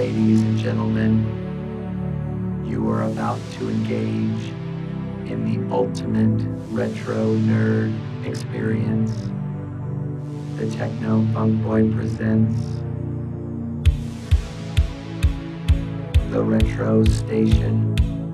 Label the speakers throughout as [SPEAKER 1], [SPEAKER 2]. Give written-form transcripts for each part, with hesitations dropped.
[SPEAKER 1] Ladies and gentlemen, you are about to engage in the ultimate retro nerd experience. The Techno Funk Boy presents the Retro Station.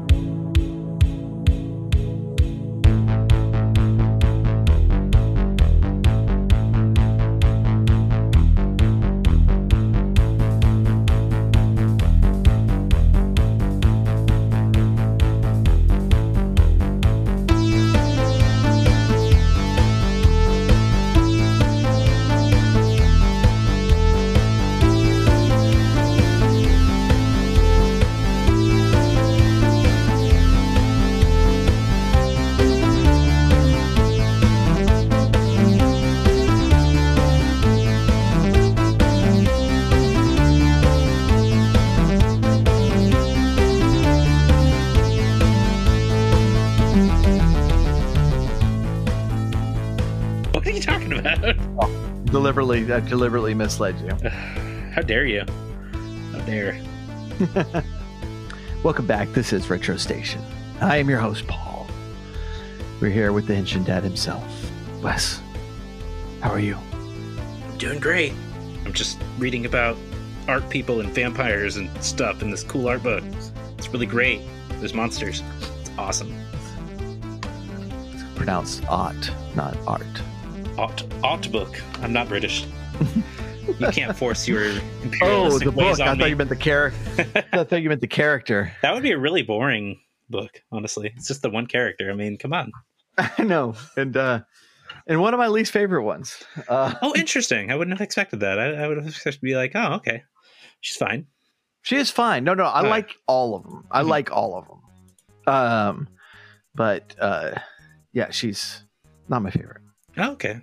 [SPEAKER 2] Deliberately misled you.
[SPEAKER 3] How dare you? How dare.
[SPEAKER 2] Welcome back. This is Retro Station. I am your host, Paul. We're here with the Henshin Dad himself. Wes, how are you?
[SPEAKER 3] I'm doing great. I'm just reading about art people and vampires and stuff in this cool art book. It's really great. There's monsters. It's awesome.
[SPEAKER 2] It's pronounced art, not art.
[SPEAKER 3] Art book. I'm not British. You can't force your imperialistic
[SPEAKER 2] the
[SPEAKER 3] ways
[SPEAKER 2] book.
[SPEAKER 3] on
[SPEAKER 2] I thought you meant the character. I thought you meant the character.
[SPEAKER 3] That would be a really boring book, honestly. It's just the one character. I mean, come on.
[SPEAKER 2] I know, and one of my least favorite ones.
[SPEAKER 3] Oh, interesting. I wouldn't have expected that. I would have expected to be like, oh, okay, she's fine.
[SPEAKER 2] She is fine. No, I like all of them. I like all of them. But yeah, she's not my favorite.
[SPEAKER 3] Oh, okay.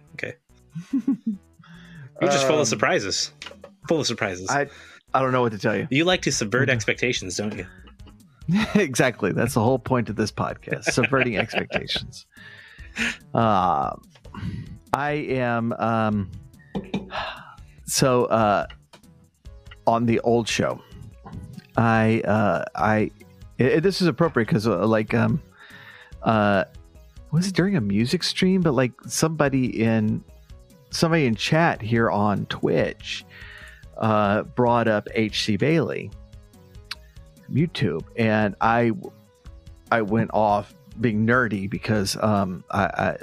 [SPEAKER 3] You're just full of surprises.
[SPEAKER 2] I don't know what to tell you.
[SPEAKER 3] You like to subvert expectations, don't you?
[SPEAKER 2] Exactly. That's the whole point of this podcast. Subverting expectations. I am on the old show. This is appropriate because was it during a music stream? But like somebody in chat here on Twitch brought up H.C. Bailey from YouTube, and I went off being nerdy because I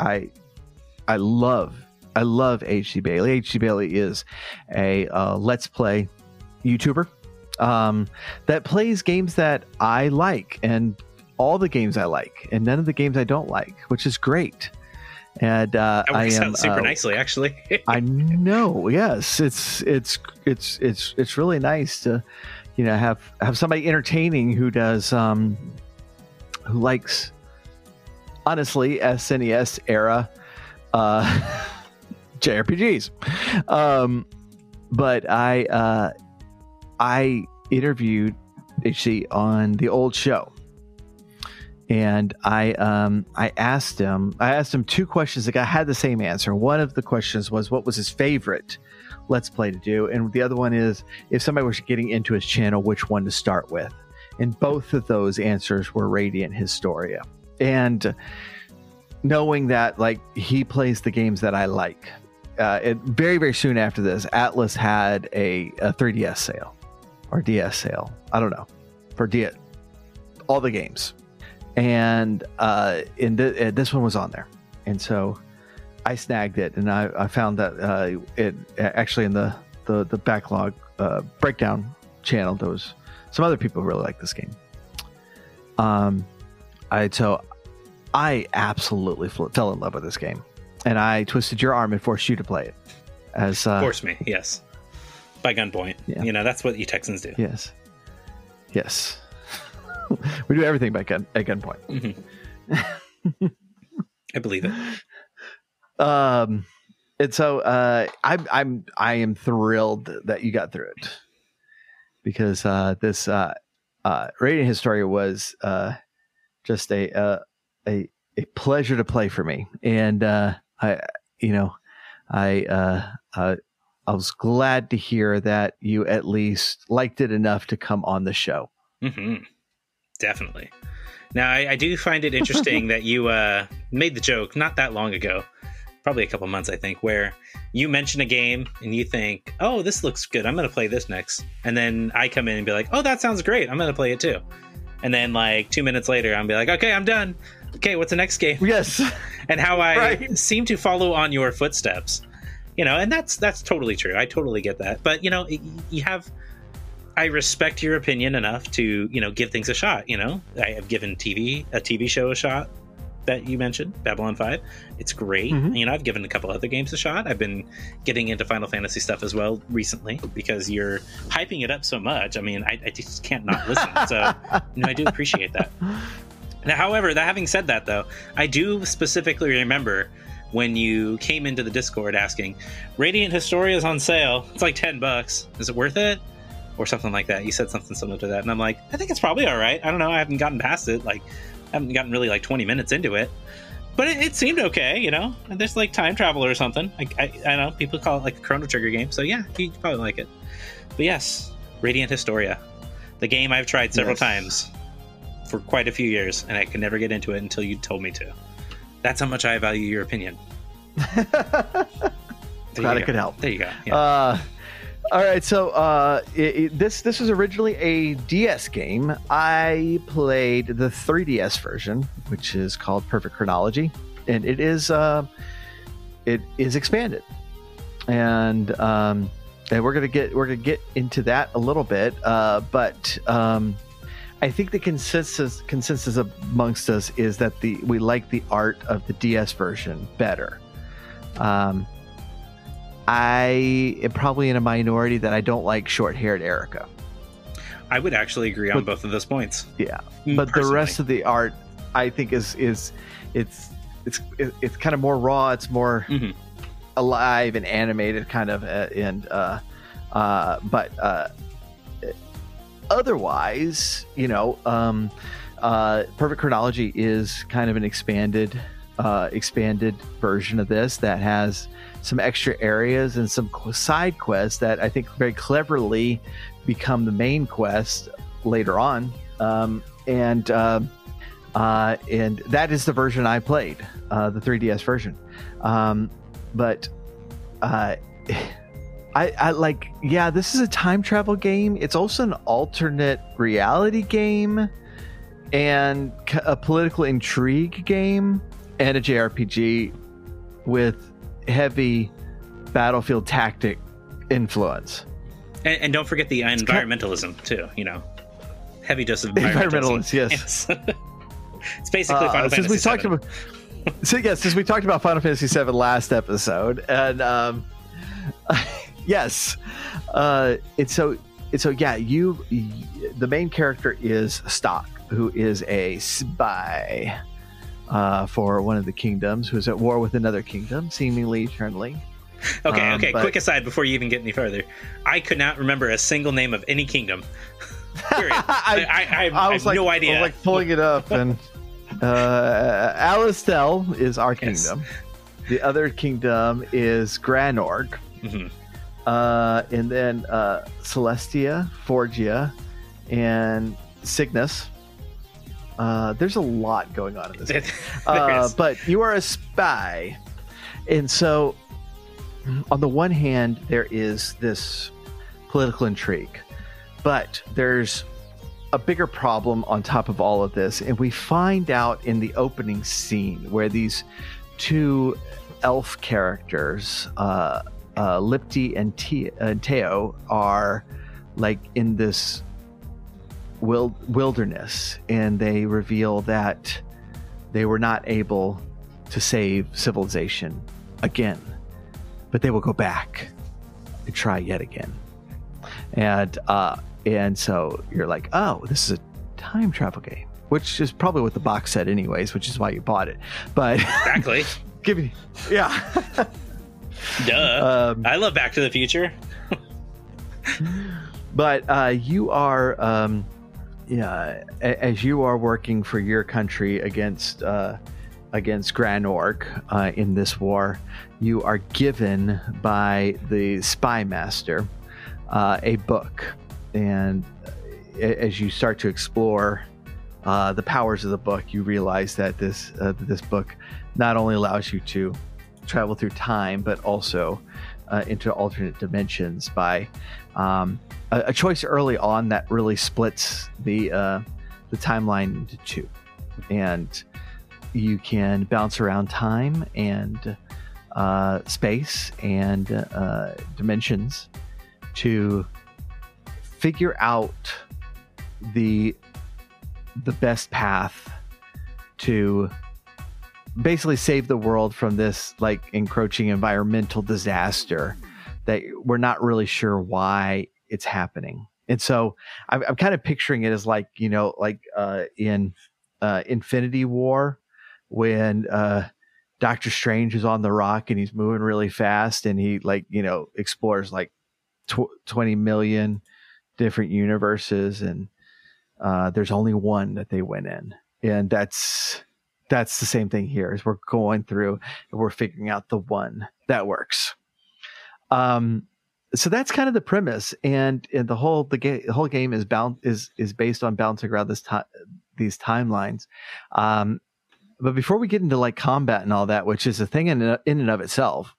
[SPEAKER 2] love H.C. Bailey. H.C. Bailey is a Let's Play YouTuber that plays games that I like, and all the games I like, and none of the games I don't like, which is great. And
[SPEAKER 3] that works out super nicely, actually.
[SPEAKER 2] I know. Yes, it's really nice to, have somebody entertaining who does who likes, honestly, SNES era JRPGs. But I interviewed HC on the old show. And I asked him two questions. The guy had the same answer. One of the questions was, what was his favorite Let's Play to do? And the other one is, if somebody was getting into his channel, which one to start with? And both of those answers were Radiant Historia. And knowing that, like, he plays the games that I like, very, very soon after this, Atlas had a 3DS sale or DS sale. I don't know, for all the games. And this one was on there, and so I snagged it, and I found that it actually in the backlog breakdown channel, there was some other people who really like this game. So I absolutely fell in love with this game, and I twisted your arm and forced you to play it.
[SPEAKER 3] Force me, yes, by gunpoint. Yeah. That's what you Texans do.
[SPEAKER 2] Yes. We do everything at gunpoint.
[SPEAKER 3] Mm-hmm. I believe it.
[SPEAKER 2] And so I am thrilled that you got through it, because this Radiant Historia was just a pleasure to play for me, and I I was glad to hear that you at least liked it enough to come on the show.
[SPEAKER 3] Mm-hmm. Definitely. Now, I do find it interesting that you made the joke not that long ago, probably a couple months, I think, where you mention a game and you think, oh, this looks good, I'm going to play this next. And then I come in and be like, oh, that sounds great, I'm going to play it too. And then like 2 minutes later, I'm be like, okay, I'm done. Okay, what's the next game?
[SPEAKER 2] Yes.
[SPEAKER 3] And how I seem to follow on your footsteps, you know, and that's totally true. I totally get that. But, you know, I respect your opinion enough to, you know, give things a shot. You know, I have given a TV show a shot that you mentioned, Babylon 5. It's great.
[SPEAKER 2] Mm-hmm.
[SPEAKER 3] You know, I've given a couple other games a shot. I've been getting into Final Fantasy stuff as well recently because you're hyping it up so much. I mean, I just can't not listen. So, you know, I do appreciate that. Now, however, that having said that, though, I do specifically remember when you came into the Discord asking, Radiant Historia is on sale. It's like $10. Is it worth it? Or something like that. You said something similar to that. And I'm like, I think it's probably all right. I don't know. I haven't gotten past it. Like, I haven't gotten really like 20 minutes into it. But it seemed okay, you know? And there's like time travel or something. I know. People call it like a Chrono Trigger game. So yeah, you probably like it. But yes, Radiant Historia. The game I've tried several times for quite a few years. And I could never get into it until you told me to. That's how much I value your opinion.
[SPEAKER 2] Glad I could help.
[SPEAKER 3] There you go. Yeah.
[SPEAKER 2] All right, so this was originally a DS game. I played the 3DS version, which is called Perfect Chronology, and it is expanded, and we're gonna get into that a little bit. But I think the consensus amongst us is that we like the art of the DS version better. I am probably in a minority that I don't like short-haired Erica.
[SPEAKER 3] I would actually agree on both of those points.
[SPEAKER 2] Yeah, but the rest of the art, I think, is it's kind of more raw. It's more alive and animated, kind of, but otherwise, you know, Perfect Chronology is kind of an expanded version of this that has some extra areas and some side quests that I think very cleverly become the main quest later on. And that is the version I played, the 3DS version. But I like, yeah, this is a time travel game. It's also an alternate reality game and a political intrigue game and a JRPG with heavy battlefield tactic influence.
[SPEAKER 3] And don't forget the environmentalism too, you know. Heavy dose of environmentalism.
[SPEAKER 2] Yes.
[SPEAKER 3] It's basically Final Fantasy VII.
[SPEAKER 2] Since we talked about Final Fantasy VII last episode, and yes, the main character is Stock, who is a spy for one of the kingdoms, who's at war with another kingdom, seemingly eternally.
[SPEAKER 3] Okay. Quick aside before you even get any further. I could not remember a single name of any kingdom. Period. I have no idea.
[SPEAKER 2] I was like pulling it up, and Alistel is our kingdom. The other kingdom is Granorg. And then Celestia, Forgia, and Cygnus. There's a lot going on in this. But you are a spy. And so, on the one hand, there is this political intrigue. But there's a bigger problem on top of all of this. And we find out in the opening scene where these two elf characters, Lipti and Teo, are like in this wilderness, and they reveal that they were not able to save civilization again, but they will go back and try yet again. And so you're like, oh, this is a time travel game, which is probably what the box said anyways, which is why you bought it. But
[SPEAKER 3] exactly.
[SPEAKER 2] Yeah.
[SPEAKER 3] Duh. I love Back to the Future.
[SPEAKER 2] But you are, as you are working for your country against against Granorg in this war, you are given by the spy master a book, and as you start to explore the powers of the book, you realize that this book not only allows you to travel through time, but also into alternate dimensions by a choice early on that really splits the timeline into two, and you can bounce around time and space and dimensions to figure out the best path to basically save the world from this like encroaching environmental disaster that we're not really sure why it's happening. And so I'm kind of picturing it as like, in Infinity War, when Doctor Strange is on the rock and he's moving really fast and he explores like 20 million different universes, and there's only one that they went in. And that's the same thing here, as we're going through and we're figuring out the one that works. So that's kind of the premise, and the whole game is based on bouncing around these timelines. But before we get into like combat and all that, which is a thing in and of itself,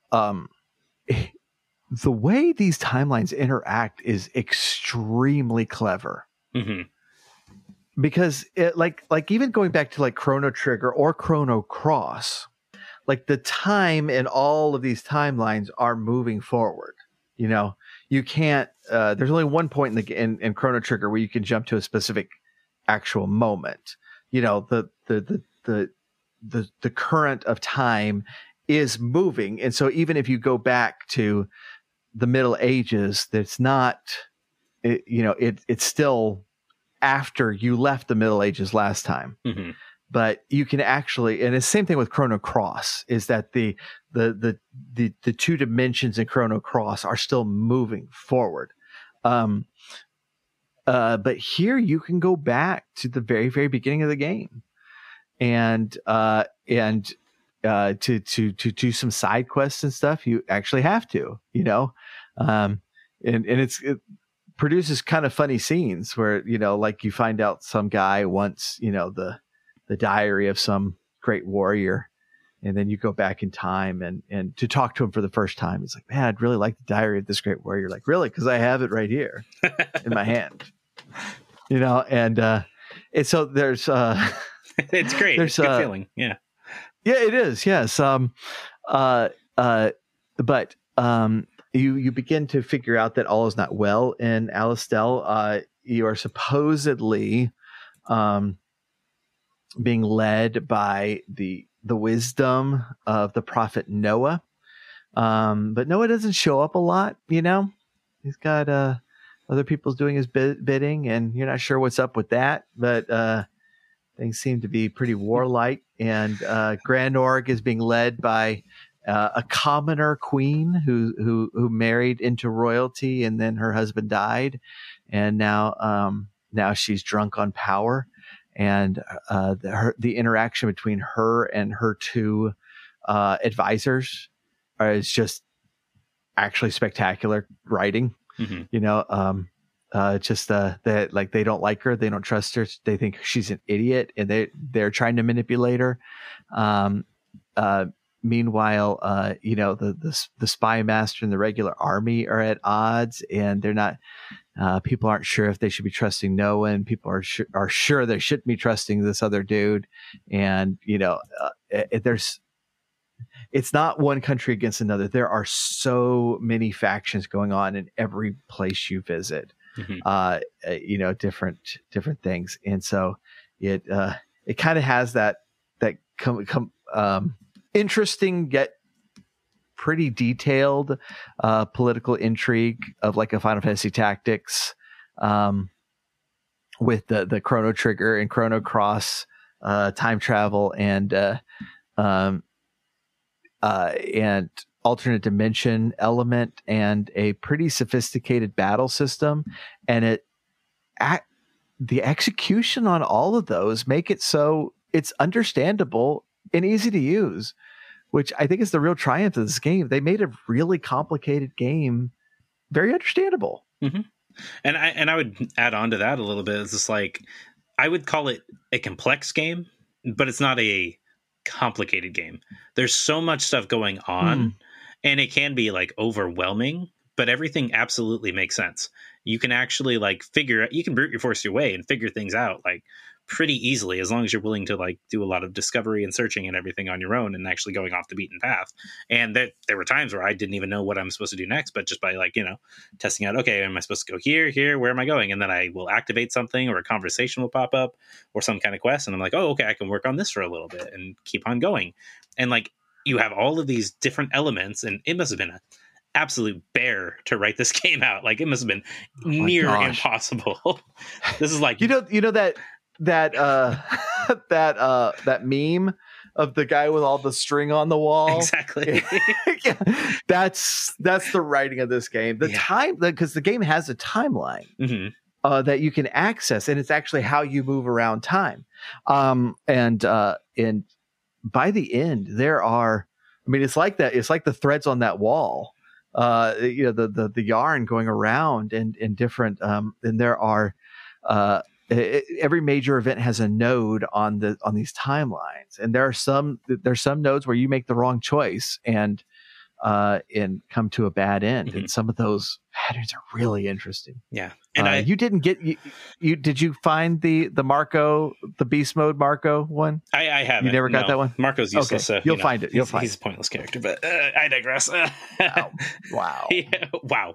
[SPEAKER 2] the way these timelines interact is extremely clever.
[SPEAKER 3] Mm-hmm.
[SPEAKER 2] Because it like even going back to like Chrono Trigger or Chrono Cross, like the time in all of these timelines are moving forward. You know, you can't. There's only one point in Chrono Trigger where you can jump to a specific actual moment. You know, the current of time is moving, and so even if you go back to the Middle Ages, that's not. It's still after you left the Middle Ages last time.
[SPEAKER 3] Mm-hmm.
[SPEAKER 2] But you can actually, and it's the same thing with Chrono Cross, is that the two dimensions in Chrono Cross are still moving forward. But here you can go back to the very, very beginning of the game and to do some side quests and stuff. You actually have to, and it produces kind of funny scenes where, like you find out some guy wants, the diary of some great warrior, and then you go back in time and to talk to him for the first time. He's like, man, I'd really like the diary of this great warrior. Like, really? Because I have it right here in my hand, and so there's
[SPEAKER 3] it's great. It's a good feeling. Yeah,
[SPEAKER 2] it is. Yes. But you begin to figure out that all is not well in Alastel. You are supposedly being led by the wisdom of the prophet Noah. But Noah doesn't show up a lot, He's got other people's doing his bidding, and you're not sure what's up with that. But things seem to be pretty warlike, and Granorg is being led by a commoner queen who married into royalty, and then her husband died, and now she's drunk on power. And the interaction between her and her two advisors is just actually spectacular writing. Mm-hmm. That like they don't like her, they don't trust her, they think she's an idiot, and they're trying to manipulate her. Meanwhile, the spy master and the regular army are at odds, and they're not. People aren't sure if they should be trusting Noah, and people are sure they shouldn't be trusting this other dude. And it's not one country against another. There are so many factions going on in every place you visit. Mm-hmm. Different things, and so it kind of has that interesting yet pretty detailed political intrigue of like a Final Fantasy Tactics, with the Chrono Trigger and Chrono Cross time travel and alternate dimension element, and a pretty sophisticated battle system. And the execution on all of those make it so it's understandable and easy to use, which I think is the real triumph of this game. They made a really complicated game very understandable.
[SPEAKER 3] Mm-hmm. And I would add on to that a little bit. It's just like, I would call it a complex game, but it's not a complicated game. There's so much stuff going on, and it can be like overwhelming, but everything absolutely makes sense. You can actually like you can brute force your way and figure things out like pretty easily, as long as you're willing to like do a lot of discovery and searching and everything on your own and actually going off the beaten path. And there were times where I didn't even know what I'm supposed to do next, but just by like, testing out, okay, am I supposed to go here, where am I going? And then I will activate something, or a conversation will pop up, or some kind of quest. And I'm like, oh, okay, I can work on this for a little bit and keep on going. And like, you have all of these different elements, and it must have been an absolute bear to write this game out. Like, it must have been near impossible. This is like,
[SPEAKER 2] that meme of the guy with all the string on the wall.
[SPEAKER 3] Exactly.
[SPEAKER 2] Yeah, that's the writing of this game. Because the game has a timeline that you can access, and it's actually how you move around time. And by the end, there are, it's like that. It's like the threads on that wall. The yarn going around and different. And there are. Every major event has a node on these timelines, and there's some nodes where you make the wrong choice and come to a bad end. And some of those patterns are really interesting.
[SPEAKER 3] Yeah. And
[SPEAKER 2] you didn't get did you find the Marco, the beast mode Marco one?
[SPEAKER 3] I haven't.
[SPEAKER 2] You never got that one?
[SPEAKER 3] Marco's useless.
[SPEAKER 2] Okay.
[SPEAKER 3] So,
[SPEAKER 2] You'll find it.
[SPEAKER 3] He's a pointless character, but I digress.
[SPEAKER 2] Wow.
[SPEAKER 3] Yeah. Wow.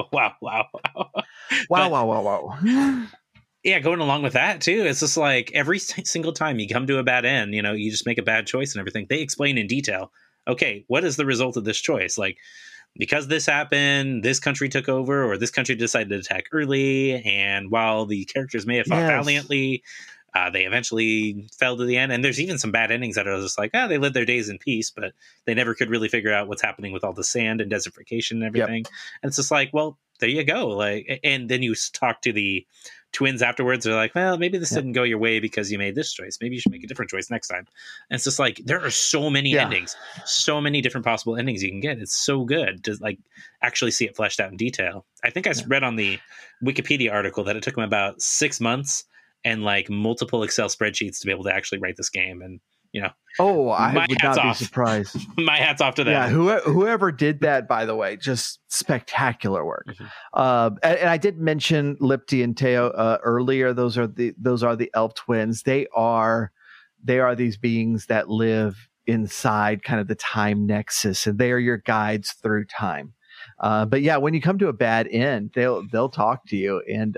[SPEAKER 2] Wow.
[SPEAKER 3] Yeah, going along with that too, it's just like every single time you come to a bad end, you just make a bad choice and everything. They explain in detail, okay, what is the result of this choice? Like, because this happened, this country took over, or this country decided to attack early, and while the characters may have fought valiantly, they eventually fell to the end. And there's even some bad endings that are just like, they lived their days in peace, but they never could really figure out what's happening with all the sand and desertification and everything. Yep. And it's just like, well, there you go. Like, and then you talk to the twins afterwards. They're like, well, maybe this didn't go your way because you made this choice. Maybe you should make a different choice next time. And it's just like, there are so many endings, so many different possible endings you can get. It's so good to like actually see it fleshed out in detail. I think I read on the Wikipedia article that it took them about 6 months and like multiple Excel spreadsheets to be able to actually write this game. And
[SPEAKER 2] I would not be surprised.
[SPEAKER 3] My hat's off to them.
[SPEAKER 2] Yeah, whoever did that, by the way, just spectacular work. And I did mention Lipti and Teo earlier. Those are the elf twins. They are these beings that live inside kind of the time nexus, and they are your guides through time. But yeah, when you come to a bad end, they'll talk to you, and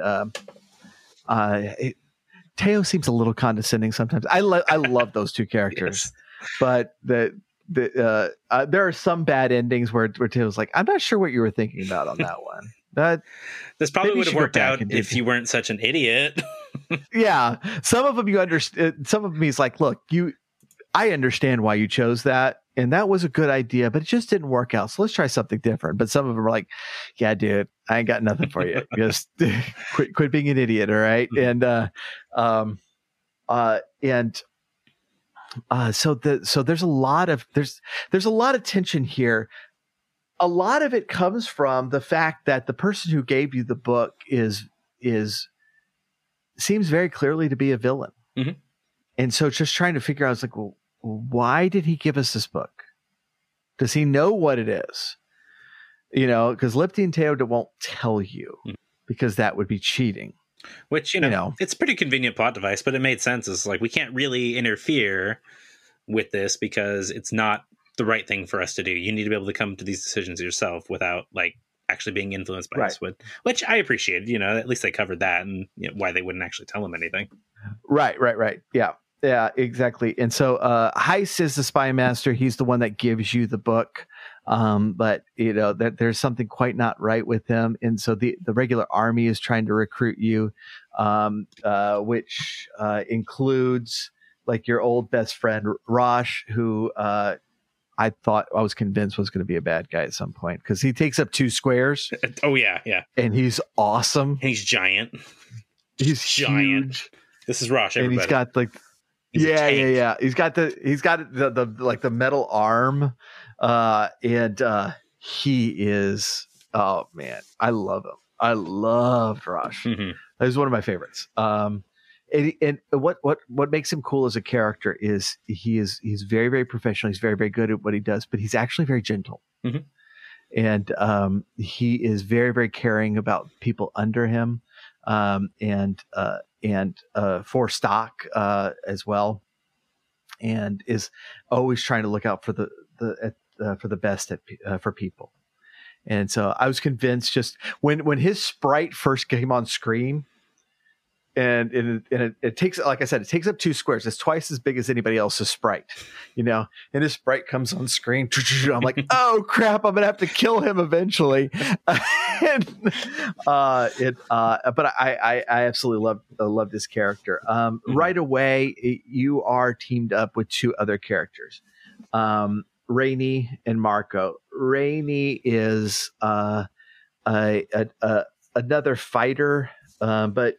[SPEAKER 2] Teo seems a little condescending sometimes. I love those two characters, but there are some bad endings where Teo's like, I'm not sure what you were thinking about on that one.
[SPEAKER 3] This probably would have worked out if you weren't such an idiot.
[SPEAKER 2] Yeah, some of them you understand. Some of them he's like, look, I understand why you chose that, and that was a good idea, but it just didn't work out. So let's try something different. But some of them are like, yeah, dude, I ain't got nothing for you. Just quit being an idiot. All right. And, so there's a lot of tension here. A lot of it comes from the fact that the person who gave you the book seems very clearly to be a villain. Mm-hmm. And so just trying to figure out, I was like, well, why did he give us this book? Does he know what it is? Because Lipti and Teo won't tell you because that would be cheating.
[SPEAKER 3] Which, it's a pretty convenient plot device, but it made sense. It's like, we can't really interfere with this because it's not the right thing for us to do. You need to be able to come to these decisions yourself without like actually being influenced by us, which I appreciated. At least they covered that and why they wouldn't actually tell him anything. Right.
[SPEAKER 2] Yeah, exactly. And so Heiss is the spy master. He's the one that gives you the book. But that there's something quite not right with him. And so the regular army is trying to recruit you, which includes like your old best friend, Rosh, who I was convinced was going to be a bad guy at some point because he takes up 2 squares.
[SPEAKER 3] Oh, yeah.
[SPEAKER 2] And he's awesome.
[SPEAKER 3] And he's giant.
[SPEAKER 2] He's giant. Huge.
[SPEAKER 3] This is Rosh, everybody.
[SPEAKER 2] And he's got like
[SPEAKER 3] He's a
[SPEAKER 2] yeah,
[SPEAKER 3] tank.
[SPEAKER 2] yeah. He's got the like the metal arm, and he is. Oh man, I love him. I love Rosh.
[SPEAKER 3] Mhm.
[SPEAKER 2] He's one of my favorites. And what makes him cool as a character is he's very, very professional. He's very, very good at what he does, but he's actually very gentle.
[SPEAKER 3] Mhm.
[SPEAKER 2] And he is very, very caring about people under him, and for stock as well, and is always trying to look out for the best for people. And so I was convinced just when his sprite first came on screen, and it takes, like I said, it takes up 2 squares. It's twice as big as anybody else's sprite, and his sprite comes on screen. I'm like, oh crap, I'm gonna have to kill him eventually. But I absolutely love this character. Right away, you are teamed up with 2 other characters, Rainey and Marco. Rainey is another fighter, but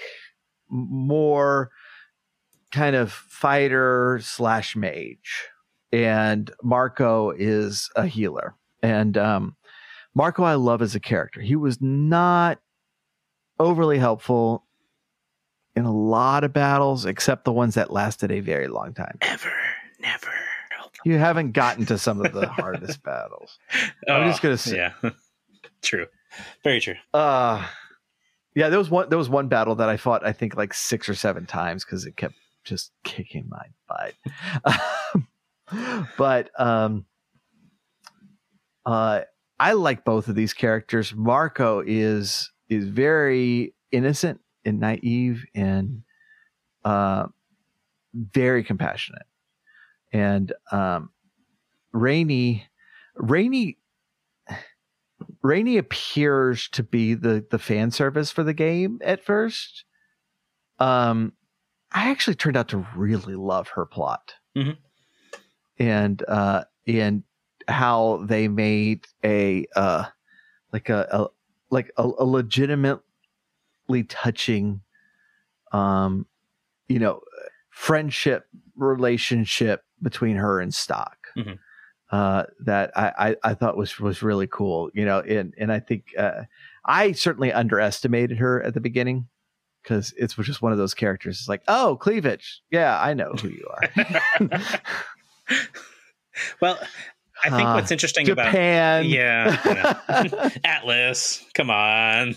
[SPEAKER 2] more kind of fighter / mage, and Marco is a healer. And Marco I love as a character. He was not overly helpful in a lot of battles, except the ones that lasted a very long time.
[SPEAKER 3] Never.
[SPEAKER 2] You haven't gotten to some of the hardest battles. I'm just gonna say,
[SPEAKER 3] yeah. True. Very true.
[SPEAKER 2] Yeah, there was one battle that I fought, I think, like 6 or 7 times because it kept just kicking my butt. But I like both of these characters. Marco is very innocent and naive and very compassionate, and Rainey appears to be the fan service for the game at first. I actually turned out to really love her plot, and how they made a legitimately touching, friendship relationship between her and Stock. That I thought was really cool, and I think I certainly underestimated her at the beginning because it was just one of those characters. It's like, oh, cleavage. Yeah, I know who you are.
[SPEAKER 3] Well, I think what's interesting
[SPEAKER 2] Japan.
[SPEAKER 3] Atlas, come on.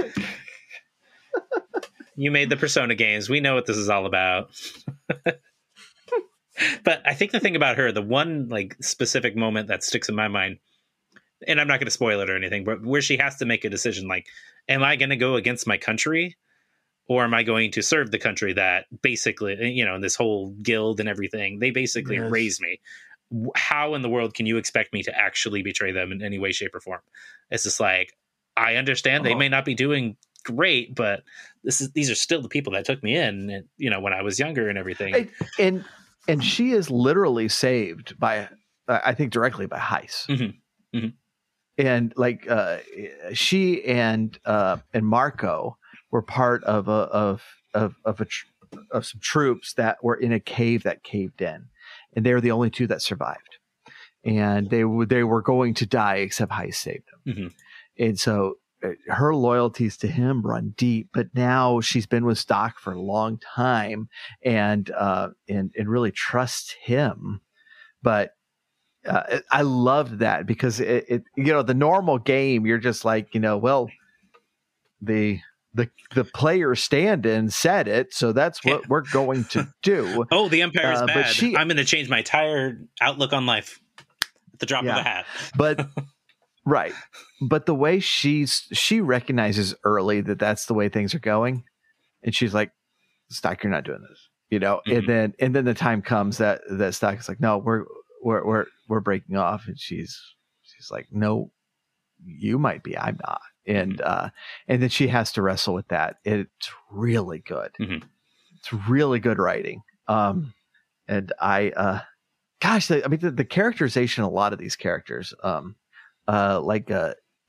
[SPEAKER 3] You made the Persona games. We know what this is all about. But I think the thing about her, the one specific moment that sticks in my mind, and I'm not going to spoil it or anything, but where she has to make a decision, like, am I going to go against my country, or am I going to serve the country that basically, in this whole guild and everything, they basically raised me. How in the world can you expect me to actually betray them in any way, shape, or form? It's just like, I understand they may not be doing great, but these are still the people that took me in, and, when I was younger and everything.
[SPEAKER 2] And she is literally saved by, I think, directly by Heist. And she and Marco were part of some troops that were in a cave that caved in, and they were the only 2 that survived. And they were going to die, except Heist saved them. And so her loyalties to him run deep, but now she's been with Stock for a long time and really trusts him. But I loved that because it the normal game, you're just like, well, the player stand-in said it, so that's what we're going to do.
[SPEAKER 3] Oh, the Empire is bad.
[SPEAKER 2] But
[SPEAKER 3] I'm going to change my entire outlook on life at the drop of a hat.
[SPEAKER 2] But right. But the way she recognizes early that that's the way things are going, and she's like, Stock, you're not doing this, and then the time comes that Stock is like, no, we're breaking off, and she's like, no, you might be, I'm not, and then she has to wrestle with that. It's really good. It's really good writing. And I the characterization of a lot of these characters,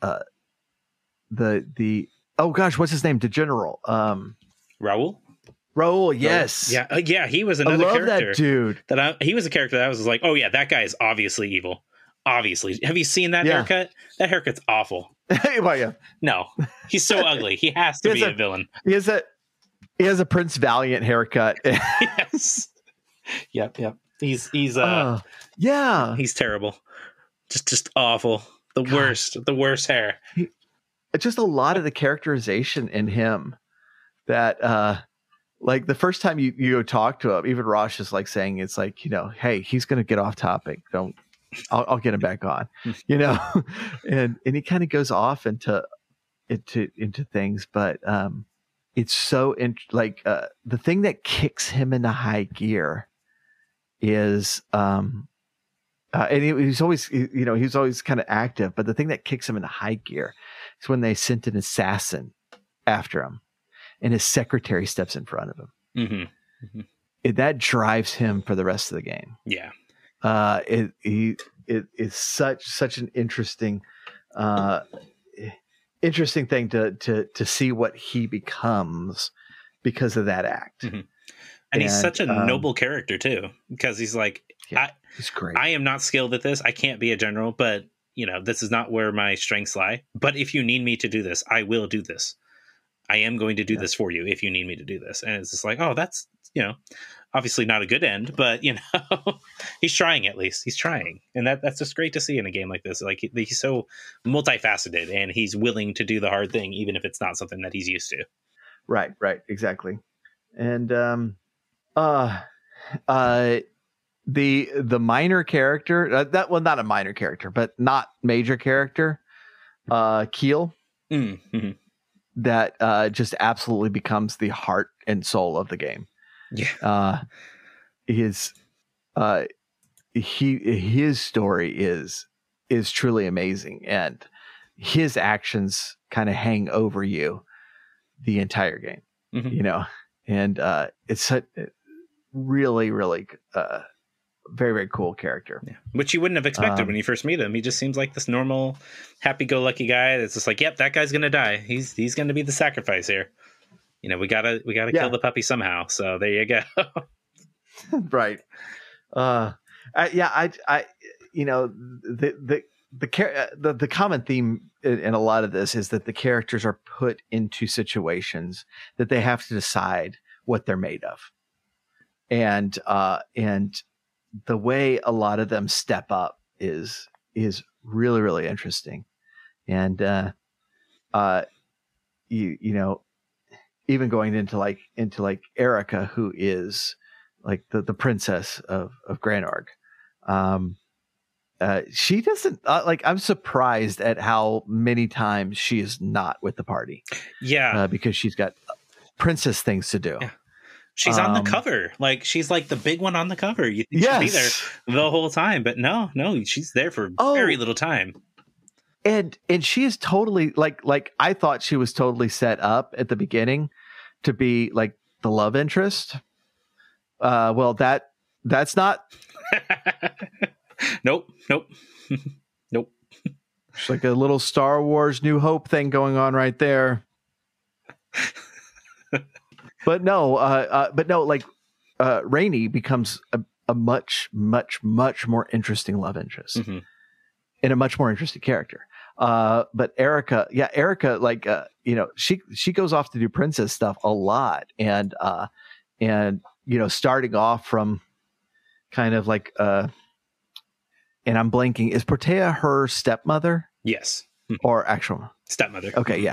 [SPEAKER 2] the oh gosh, what's his name? The general,
[SPEAKER 3] Raul.
[SPEAKER 2] Raul, yes.
[SPEAKER 3] Yeah, he was
[SPEAKER 2] I
[SPEAKER 3] another
[SPEAKER 2] love
[SPEAKER 3] character.
[SPEAKER 2] that dude.
[SPEAKER 3] He was a character that I was like, oh yeah, that guy is obviously evil. Obviously. Have you seen that
[SPEAKER 2] Yeah.
[SPEAKER 3] haircut? That haircut's awful.
[SPEAKER 2] Well, yeah.
[SPEAKER 3] No, he's so ugly. He has to be a villain.
[SPEAKER 2] He has a Prince Valiant haircut.
[SPEAKER 3] Yes. Yep. He's
[SPEAKER 2] yeah.
[SPEAKER 3] he's terrible. Just awful. The worst hair.
[SPEAKER 2] Just a lot of the characterization in him that like the first time you go talk to him, even Rosh is like saying, it's like, you know, hey, he's going to get off topic. I'll get him back on, you know? and he kind of goes off into things, but it's so the thing that kicks him into high gear is and he's always kind of active, but the thing that kicks him into high gear is when they sent an assassin after him and his secretary steps in front of him. That drives him for the rest of the game.
[SPEAKER 3] Yeah.
[SPEAKER 2] It is such an interesting thing to see what he becomes because of that act.
[SPEAKER 3] And he's such a noble character too, because he's like,
[SPEAKER 2] he's great.
[SPEAKER 3] I am not skilled at this. I can't be a general, but you know, this is not where my strengths lie. But if you need me to do this, I will do this. I am going to do this for you if you need me to do this. And it's just like, oh, that's, you know, obviously not a good end, but you know, he's trying. At least he's trying, and that's just great to see in a game like this. Like he's so multifaceted, and he's willing to do the hard thing, even if it's not something that he's used to.
[SPEAKER 2] Right, exactly. And the minor character, not a minor character, but not major character, Keel, that just absolutely becomes the heart and soul of the game.
[SPEAKER 3] Yeah.
[SPEAKER 2] His story is truly amazing, and his actions kind of hang over you the entire game, you know, and it's a really, really very, very cool character.
[SPEAKER 3] Yeah. Which you wouldn't have expected when you first meet him. He just seems like this normal, happy-go-lucky guy that's just like, yep, that guy's gonna die. He's gonna be the sacrifice here. You know, we gotta kill the puppy somehow. So there you go.
[SPEAKER 2] Right. I you know, the common theme in a lot of this is that the characters are put into situations that they have to decide what they're made of, and the way a lot of them step up is really, really interesting, and you know. Even going into like Erica, who is like the princess of Granorg. She doesn't like, I'm surprised at how many times she is not with the party.
[SPEAKER 3] Yeah.
[SPEAKER 2] Because she's got princess things to do. Yeah.
[SPEAKER 3] She's on the cover. Like she's like the big one on the cover. You think she'd be there the whole time, but no, she's there for very little time.
[SPEAKER 2] And she is totally like I thought she was totally set up at the beginning to be like the love interest. Well, that's not.
[SPEAKER 3] Nope.
[SPEAKER 2] It's like a little Star Wars New Hope thing going on right there. But no, like Rainey becomes a much more interesting love interest and a much more interesting character. But Erica, like, you know, she goes off to do princess stuff a lot. And, you know, starting off from kind of like, and I'm blanking, is Portea her stepmother?
[SPEAKER 3] Yes.
[SPEAKER 2] Or actual
[SPEAKER 3] stepmother.
[SPEAKER 2] Okay. Yeah.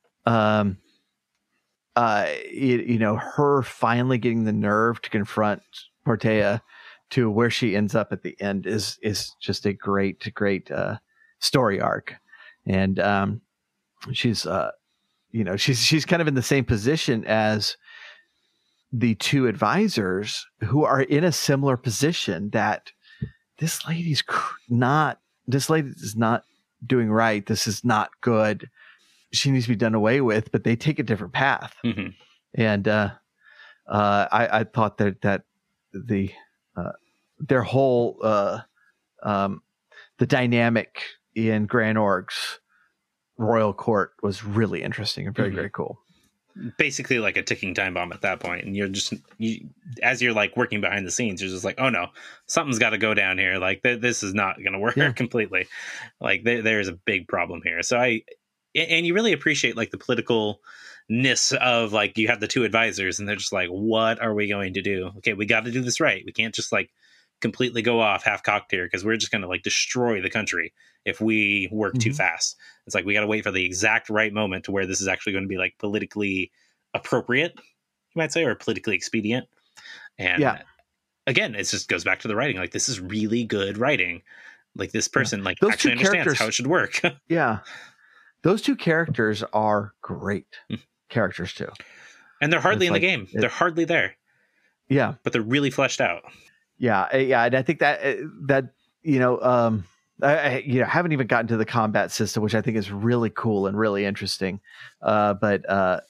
[SPEAKER 2] You know, her finally getting the nerve to confront Portea to where she ends up at the end is just a great story arc. And she's you know, she's kind of in the same position as the two advisors who are in a similar position, that this lady's not doing right. This is not good. She needs to be done away with, but they take a different path. And I thought that their whole the dynamic in Granorg's royal court was really interesting and very, very cool.
[SPEAKER 3] basically like a ticking time bomb at that point, and as you're like working behind the scenes, you're just like, oh no, something's got to go down here. Like this is not going to work completely. Like there's a big problem here. So and you really appreciate like the politicalness of like, you have the two advisors and they're just like, what are we going to do? Okay, we got to do this right. We can't just like completely go off half cocked here, because we're just going to like destroy the country if we work too fast. It's like, we got to wait for the exact right moment to where this is actually going to be like politically appropriate, you might say, or politically expedient. And again, it just goes back to the writing. Like, this is really good writing. Like, this person like
[SPEAKER 2] Those
[SPEAKER 3] actually understands how it should work.
[SPEAKER 2] Yeah. Those two characters are great characters too.
[SPEAKER 3] And they're hardly in the game. They're hardly there.
[SPEAKER 2] Yeah.
[SPEAKER 3] But they're really fleshed out.
[SPEAKER 2] Yeah. Yeah. And I think that, I haven't even gotten to the combat system, which I think is really cool and really interesting. It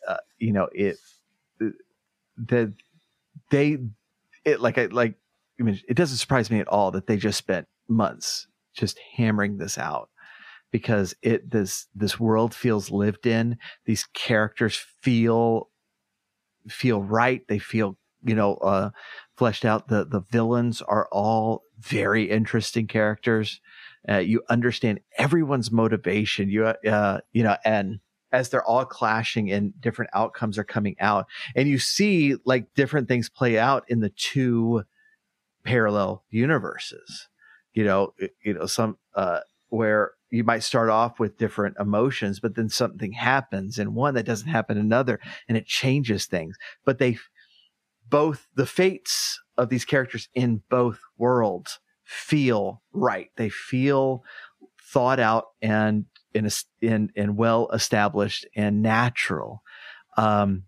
[SPEAKER 2] doesn't surprise me at all that they just spent months just hammering this out, because this world feels lived in. These characters feel right. They feel, fleshed out. The villains are all very interesting characters. You understand everyone's motivation. And as they're all clashing and different outcomes are coming out, and you see like different things play out in the two parallel universes. Some where you might start off with different emotions, but then something happens in one that doesn't happen in another, and it changes things. But the fates of these characters in both worlds feel right. They feel thought out and well established and natural. One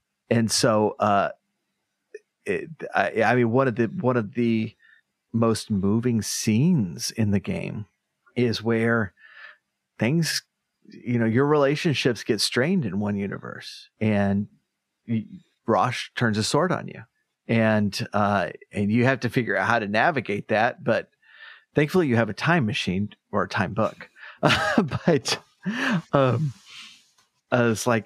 [SPEAKER 2] of the most moving scenes in the game is where things, your relationships get strained in one universe, and Rosh turns a sword on you, and you have to figure out how to navigate that. But thankfully you have a time machine or a time book. It's like,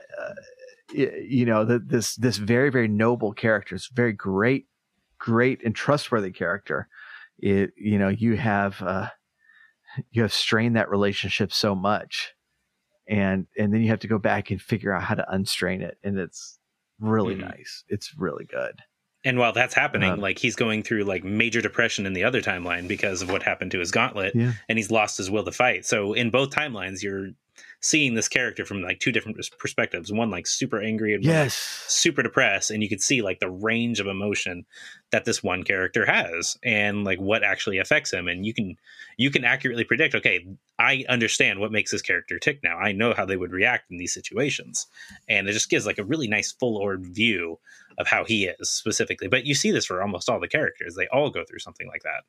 [SPEAKER 2] this very, very noble character, it's very great and trustworthy character. You have strained that relationship so much, and then you have to go back and figure out how to unstrain it. And it's really nice. It's really good.
[SPEAKER 3] And while that's happening, like, he's going through like major depression in the other timeline because of what happened to his gauntlet, and he's lost his will to fight. So in both timelines, you're seeing this character from like two different perspectives. One like super angry, and one like super depressed, and you can see like the range of emotion that this one character has, and like what actually affects him. And you can accurately predict, okay, I understand what makes this character tick now. I know how they would react in these situations, and it just gives like a really nice full-orbed view of how he is specifically. But you see this for almost all the characters; they all go through something like that.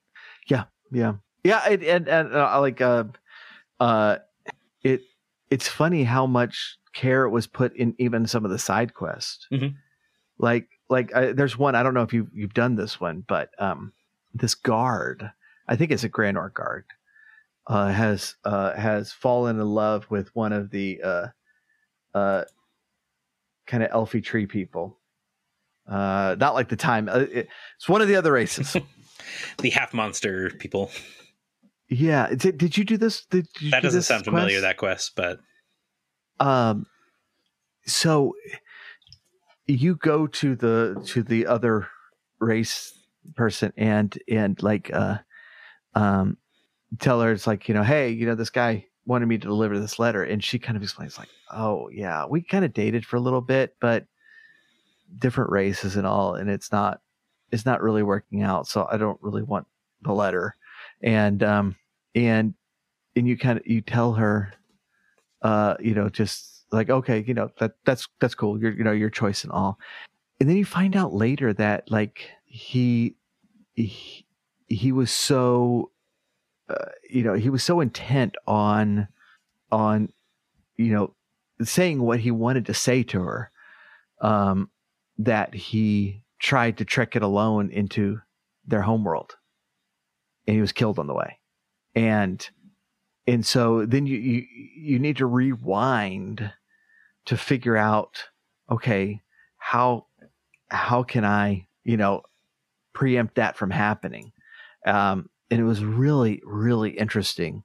[SPEAKER 2] It's funny how much care was put in even some of the side quests. There's one, I don't know if you've done this one, but this guard, I think it's a Granor guard, has fallen in love with one of the kind of elfy tree people. Not like the time. It's one of the other races.
[SPEAKER 3] The half monster people.
[SPEAKER 2] Yeah. Did you do this?
[SPEAKER 3] That doesn't sound familiar, that quest, but.
[SPEAKER 2] So you go to the other race person and tell her, it's like, hey, this guy wanted me to deliver this letter. And she kind of explains like, oh yeah, we kind of dated for a little bit, but different races and all. And it's not really working out. So I don't really want the letter. And you tell her, just like, okay, that's cool. Your choice and all. And then you find out later that like he was so, he was so intent on, saying what he wanted to say to her, that he tried to trek it alone into their homeworld, and he was killed on the way. And so then you need to rewind to figure out, okay, how can I, preempt that from happening? And it was really, really interesting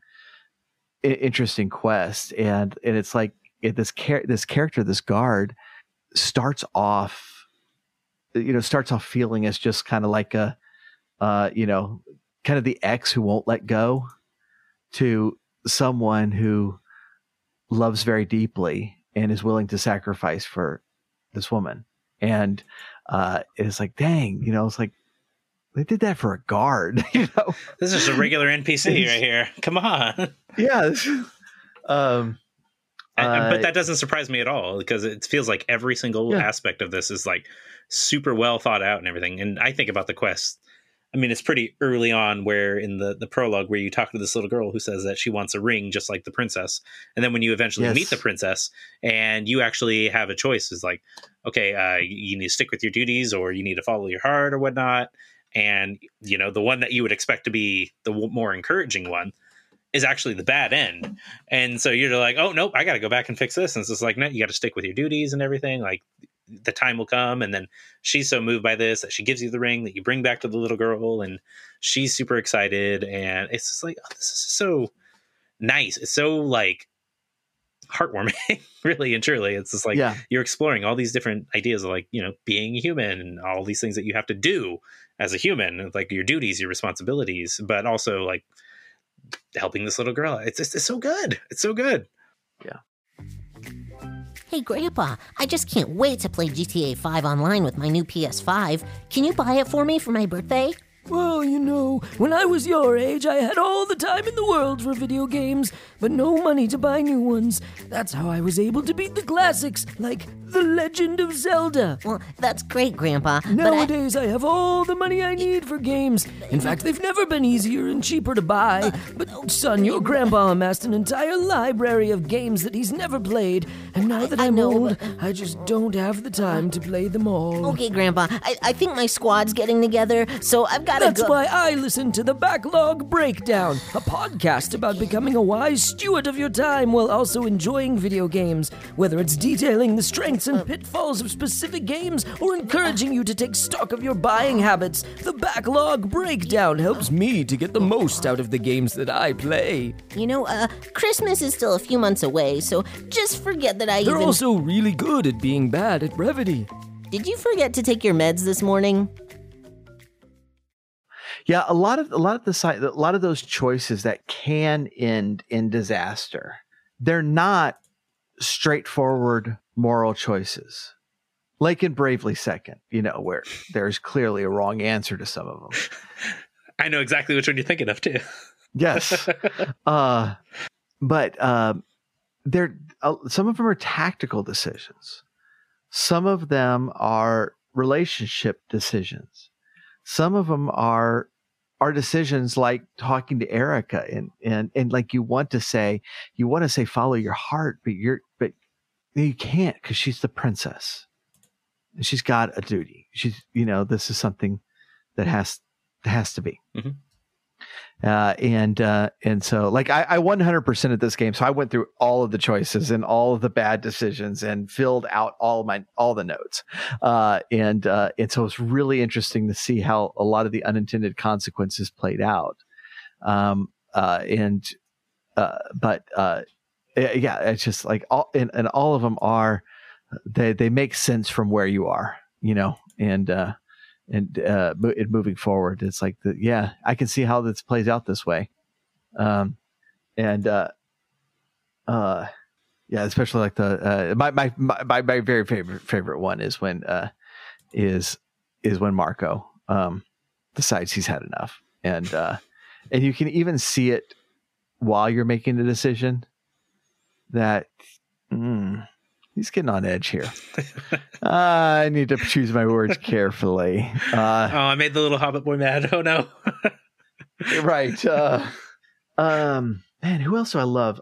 [SPEAKER 2] quest. And it's like this character, this guard, starts off feeling as just kind of like a, kind of the ex who won't let go, to someone who loves very deeply and is willing to sacrifice for this woman. And it's like, dang, it's like they did that for a guard.
[SPEAKER 3] This is a regular NPC right here. Come on.
[SPEAKER 2] Yeah.
[SPEAKER 3] But that doesn't surprise me at all, because it feels like every single aspect of this is like super well thought out and everything. And I think about the quest. I mean, it's pretty early on, where in the prologue where you talk to this little girl who says that she wants a ring just like the princess. And then when you eventually meet the princess and you actually have a choice, is like, okay, you need to stick with your duties, or you need to follow your heart or whatnot. And, the one that you would expect to be the more encouraging one is actually the bad end. And so you're like, oh, nope, I got to go back and fix this. And it's just like, no, you got to stick with your duties and everything. Like, the time will come. And then she's so moved by this that she gives you the ring that you bring back to the little girl, and she's super excited. And it's just like, oh, this is so nice. It's so like heartwarming, really and truly. It's just like, you're exploring all these different ideas of like, being human and all these things that you have to do as a human, like your duties, your responsibilities, but also like helping this little girl. It's so good. It's so good.
[SPEAKER 2] Yeah.
[SPEAKER 4] Hey, Grandpa, I just can't wait to play GTA 5 online with my new PS5. Can you buy it for me for my birthday?
[SPEAKER 5] Well, when I was your age, I had all the time in the world for video games, but no money to buy new ones. That's how I was able to beat the classics, like The Legend of Zelda.
[SPEAKER 4] Well, that's great, Grandpa.
[SPEAKER 5] Nowadays, I have all the money I need for games. In fact, they've never been easier and cheaper to buy. But, son, your grandpa amassed an entire library of games that he's never played. And now that I'm old, I just don't have the time to play them all.
[SPEAKER 4] Okay, Grandpa, I think my squad's getting together, so I've got to
[SPEAKER 5] That's why I listen to the Backlog Breakdown, a podcast about becoming a wise steward of your time while also enjoying video games. Whether it's detailing the strengths and pitfalls of specific games or encouraging you to take stock of your buying habits, the Backlog Breakdown helps me to get the most out of the games that I play.
[SPEAKER 4] Christmas is still a few months away, so just forget that
[SPEAKER 5] They're also really good at being bad at brevity.
[SPEAKER 4] Did you forget to take your meds this morning?
[SPEAKER 2] Yeah, a lot of those choices that can end in disaster, they're not straightforward moral choices. Like in Bravely Second, where there's clearly a wrong answer to some of them.
[SPEAKER 3] I know exactly which one you're thinking of too.
[SPEAKER 2] Yes. But some of them are tactical decisions. Some of them are relationship decisions. Some of them are decisions like talking to Erica and like you want to say follow your heart, but you can't, because she's the princess and she's got a duty. She's this is something that has to be. Mm-hmm. And so like I 100% at this game. So I went through all of the choices and all of the bad decisions and filled out all the notes. And so it's really interesting to see how a lot of the unintended consequences played out. Yeah, it's just like and all of them are, they make sense from where you are, and moving forward, it's like I can see how this plays out this way, especially like the my very favorite one is when Marco decides he's had enough, and you can even see it while you're making the decision that he's getting on edge here. I need to choose my words carefully.
[SPEAKER 3] I made the little Hobbit boy mad. Oh no.
[SPEAKER 2] Right. Man, who else do I love?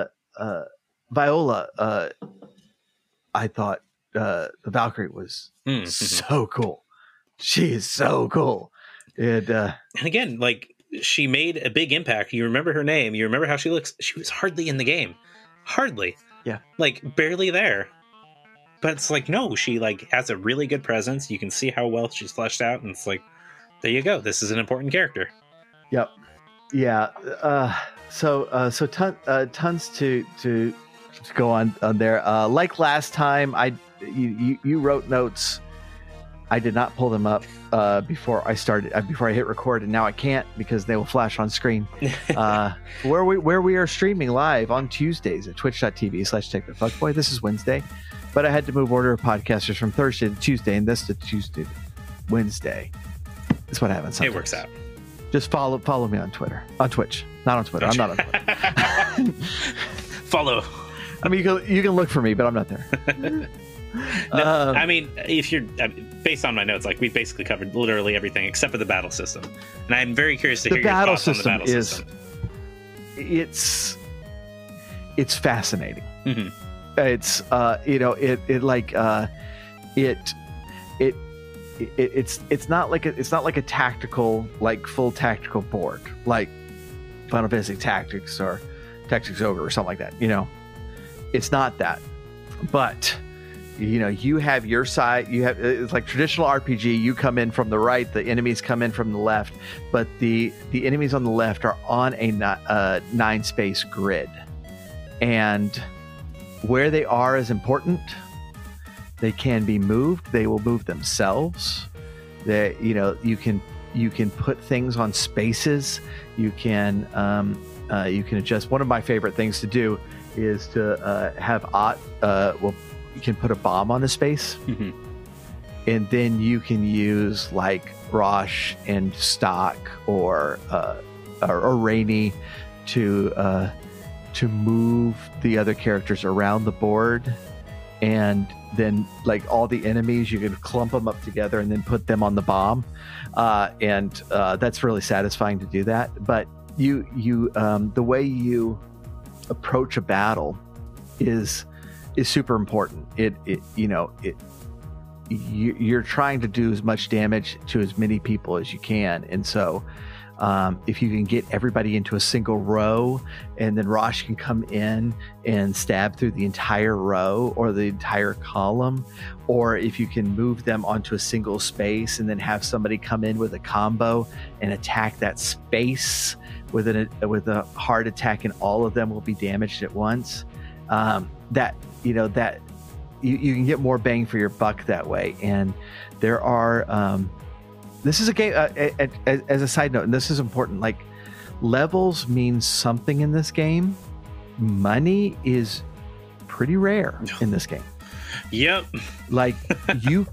[SPEAKER 2] Viola. I thought the Valkyrie was so cool. She is so cool. And
[SPEAKER 3] again, like, she made a big impact. You remember her name. You remember how she looks. She was hardly in the game. Hardly.
[SPEAKER 2] Yeah.
[SPEAKER 3] Like, barely there. but it's like, no, she like has a really good presence. You can see how well she's fleshed out, and it's like, there you go. This is an important character.
[SPEAKER 2] Yep. Yeah. So tons to go on there. Like last time, you wrote notes. I did not pull them up before I hit record, and now I can't because they will flash on screen. Where we are streaming live on Tuesdays at twitch.tv/TechTheFuckBoy. This is Wednesday, but I had to move order of podcasters from Thursday to Tuesday, and this to Tuesday to Wednesday. That's what happens sometimes.
[SPEAKER 3] It works out.
[SPEAKER 2] Just follow me on Twitch, not on Twitter. I'm not on Twitter.
[SPEAKER 3] Follow.
[SPEAKER 2] I mean, you can look for me, but I'm not there.
[SPEAKER 3] No, I mean, based on my notes, like we basically covered literally everything except for the battle system, and I'm very curious to hear your thoughts on the battle system.
[SPEAKER 2] It's fascinating.
[SPEAKER 3] Mm-hmm.
[SPEAKER 2] It's it's not like a tactical, like full tactical board like Final Fantasy Tactics or Tactics Ogre or something like that. It's not that, but you have your side. It's like traditional RPG. You come in from the right, the enemies come in from the left, but the enemies on the left are on a 9-space grid, and where they are is important. They can be moved. They will move themselves. You can put things on spaces. You can adjust. One of my favorite things to do is to have you can put a bomb on a space,
[SPEAKER 3] mm-hmm.
[SPEAKER 2] and then you can use like Rosh and Stock or Rainy to move the other characters around the board, and then like all the enemies, you can clump them up together and then put them on the bomb, and that's really satisfying to do that. But the way you approach a battle is super important. You're trying to do as much damage to as many people as you can, and so if you can get everybody into a single row, and then Rosh can come in and stab through the entire row or the entire column, or if you can move them onto a single space and then have somebody come in with a combo and attack that space with a hard attack, and all of them will be damaged at once. That you can get more bang for your buck that way. And there are this is a game, as a side note, and this is important, like levels means something in this game. Money is pretty rare in this game.
[SPEAKER 3] Yep.
[SPEAKER 2] Like you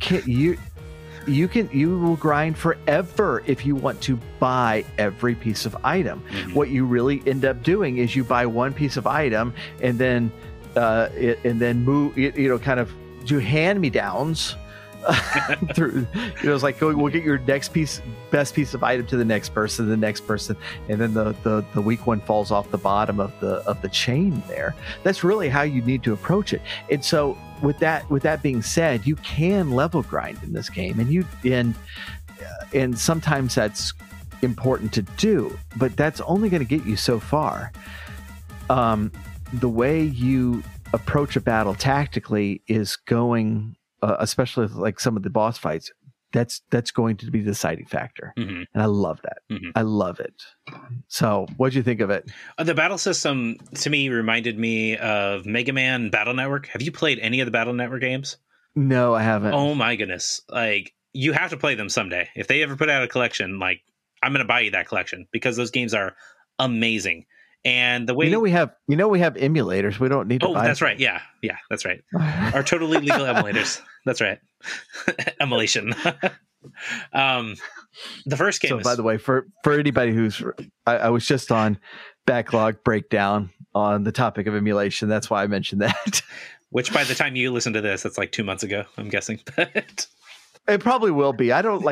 [SPEAKER 2] will grind forever if you want to buy every piece of item.
[SPEAKER 3] Mm-hmm.
[SPEAKER 2] What you really end up doing is you buy one piece of item and then move, kind of do hand-me-downs through. It's like, we'll get your best piece of item to the next person, and then the weak one falls off the bottom of the chain there. That's really how you need to approach it. And so with that being said, you can level grind in this game, and sometimes that's important to do, but that's only going to get you so far. The way you approach a battle tactically is going, especially like some of the boss fights, that's going to be the deciding factor.
[SPEAKER 3] Mm-hmm.
[SPEAKER 2] And I love that.
[SPEAKER 3] Mm-hmm.
[SPEAKER 2] I love it. So what'd you think of it?
[SPEAKER 3] The battle system to me reminded me of Mega Man Battle Network. Have you played any of the Battle Network games?
[SPEAKER 2] No, I haven't.
[SPEAKER 3] Oh my goodness. Like, you have to play them someday. If they ever put out a collection, like, I'm going to buy you that collection because those games are amazing. And the way
[SPEAKER 2] we have emulators. We don't need to buy.
[SPEAKER 3] Oh, that's right. Yeah, that's right. Our totally legal emulators. That's right. Emulation. The first game.
[SPEAKER 2] So, by the way, for anybody who's, I was just on Backlog Breakdown on the topic of emulation. That's why I mentioned that.
[SPEAKER 3] Which, by the time you listen to this, that's like 2 months ago, I'm guessing. But
[SPEAKER 2] it probably will be. I have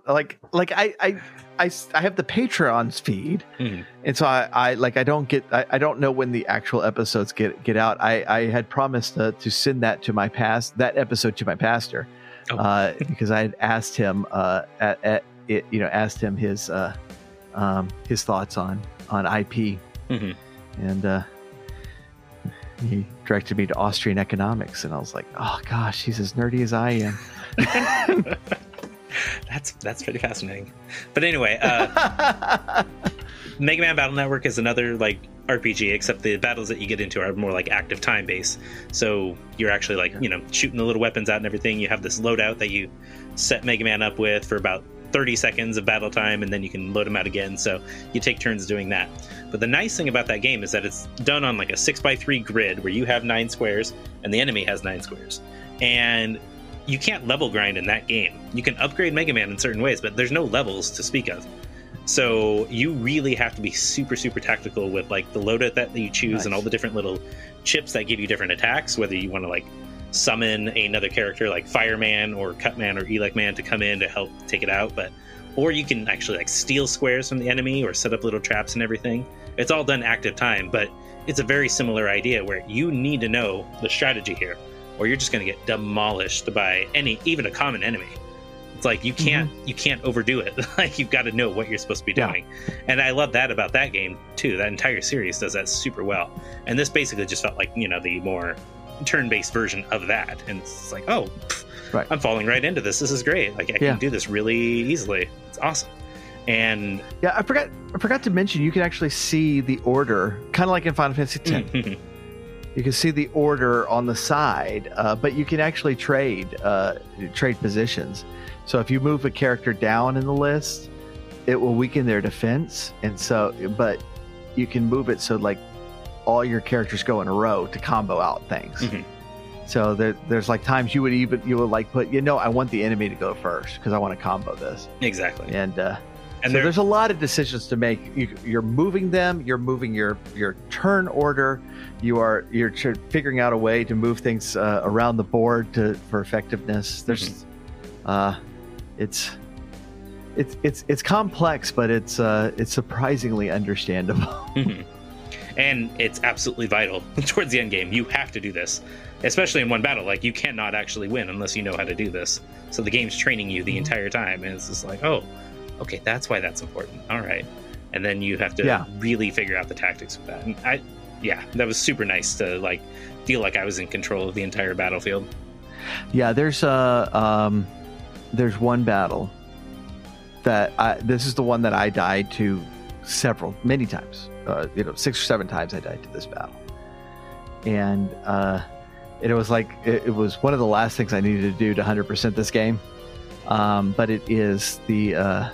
[SPEAKER 2] the Patreon's feed,
[SPEAKER 3] mm-hmm.
[SPEAKER 2] and so I don't know when the actual episodes get out. I had promised to send that episode to my pastor, because I had asked him his thoughts on IP,
[SPEAKER 3] mm-hmm.
[SPEAKER 2] and He directed me to Austrian economics, and I was like, oh gosh, he's as nerdy as I am.
[SPEAKER 3] That's pretty fascinating. But anyway, Mega Man Battle Network is another like RPG, except the battles that you get into are more like active time based. So you're actually like, you know, shooting the little weapons out and everything. You have this loadout that you set Mega Man up with for about 30 seconds of battle time, and then you can load him out again. So you take turns doing that. But the nice thing about that game is that it's done on like a 6x3 grid where you have 9 squares and the enemy has 9 squares. And you can't level grind in that game. You can upgrade Mega Man in certain ways, but there's no levels to speak of. So you really have to be super, super tactical with like the loadout that you choose. Nice. And all the different little chips that give you different attacks, whether you want to like summon another character like Fireman or Cutman or Elec Man to come in to help take it out, or you can actually like steal squares from the enemy or set up little traps and everything. It's all done active time, but it's a very similar idea where you need to know the strategy here, or you're just going to get demolished by even a common enemy. It's like you can't overdo it. Like you've got to know what you're supposed to be doing. And I love that about that game too. That entire series does that super well. And this basically just felt like, you know, the more turn-based version of that. And it's like, oh, right. I'm falling right into this. This is great. Like I can do this really easily. It's awesome. And
[SPEAKER 2] yeah, I forgot to mention, you can actually see the order, kind of like in Final Fantasy X. You can see the order on the side, but you can actually trade positions. So if you move a character down in the list, it will weaken their defense, and so, but you can move it so like all your characters go in a row to combo out things. Mm-hmm. So there's like times you would like put, you know, I want the enemy to go first because I want to combo this.
[SPEAKER 3] Exactly.
[SPEAKER 2] And so there's a lot of decisions to make. You're moving them. You're moving your turn order. You're figuring out a way to move things around the board for effectiveness. There's, it's complex, but it's surprisingly understandable.
[SPEAKER 3] Mm-hmm. And it's absolutely vital towards the end game. You have to do this, especially in one battle. Like you cannot actually win unless you know how to do this. So the game's training you the entire time, and it's just like, oh. Okay, that's why that's important. All right. And then you have to really figure out the tactics with that. And that was super nice to like feel like I was in control of the entire battlefield. Yeah,
[SPEAKER 2] there's one battle that this is the one that I died to many times. 6 or 7 times I died to this battle. And it was like it was one of the last things I needed to do to 100% this game. But it is the